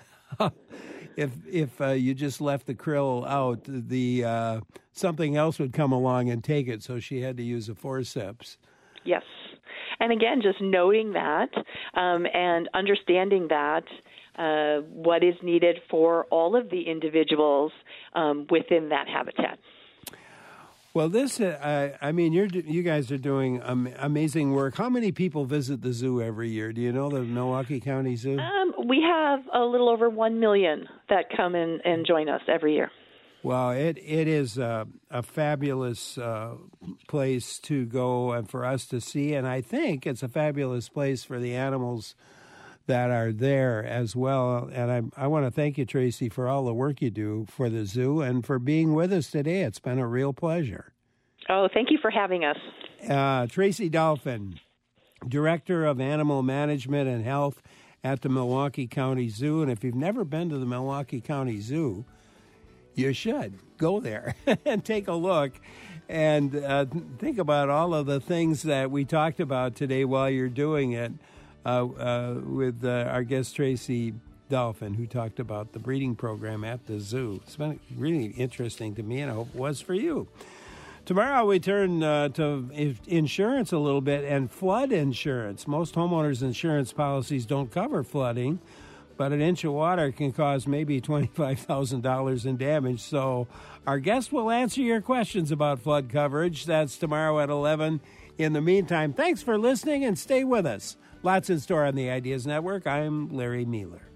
if you just left the krill out, the something else would come along and take it. So she had to use a forceps. Yes, and again, just noting that and understanding that what is needed for all of the individuals within that habitat. Well, you guys are doing amazing work. How many people visit the zoo every year? Do you know the Milwaukee County Zoo? We have a little over 1 million that come in and join us every year. Well, it is a fabulous place to go and for us to see, and I think it's a fabulous place for the animals that are there as well. And I want to thank you, Tracy, for all the work you do for the zoo and for being with us today. It's been a real pleasure. Oh, thank you for having us. Tracy Dolphin, Director of Animal Management and Health at the Milwaukee County Zoo. And if you've never been to the Milwaukee County Zoo, you should go there and take a look and think about all of the things that we talked about today while you're doing it. With our guest Tracy Dolphin, who talked about the breeding program at the zoo. It's been really interesting to me, and I hope it was for you. Tomorrow we turn to insurance a little bit, and flood insurance. Most homeowners' insurance policies don't cover flooding, but an inch of water can cause maybe $25,000 in damage. So our guest will answer your questions about flood coverage. That's tomorrow at 11. In the meantime, thanks for listening, and stay with us. Lots in store on the Ideas Network. I'm Larry Mueller.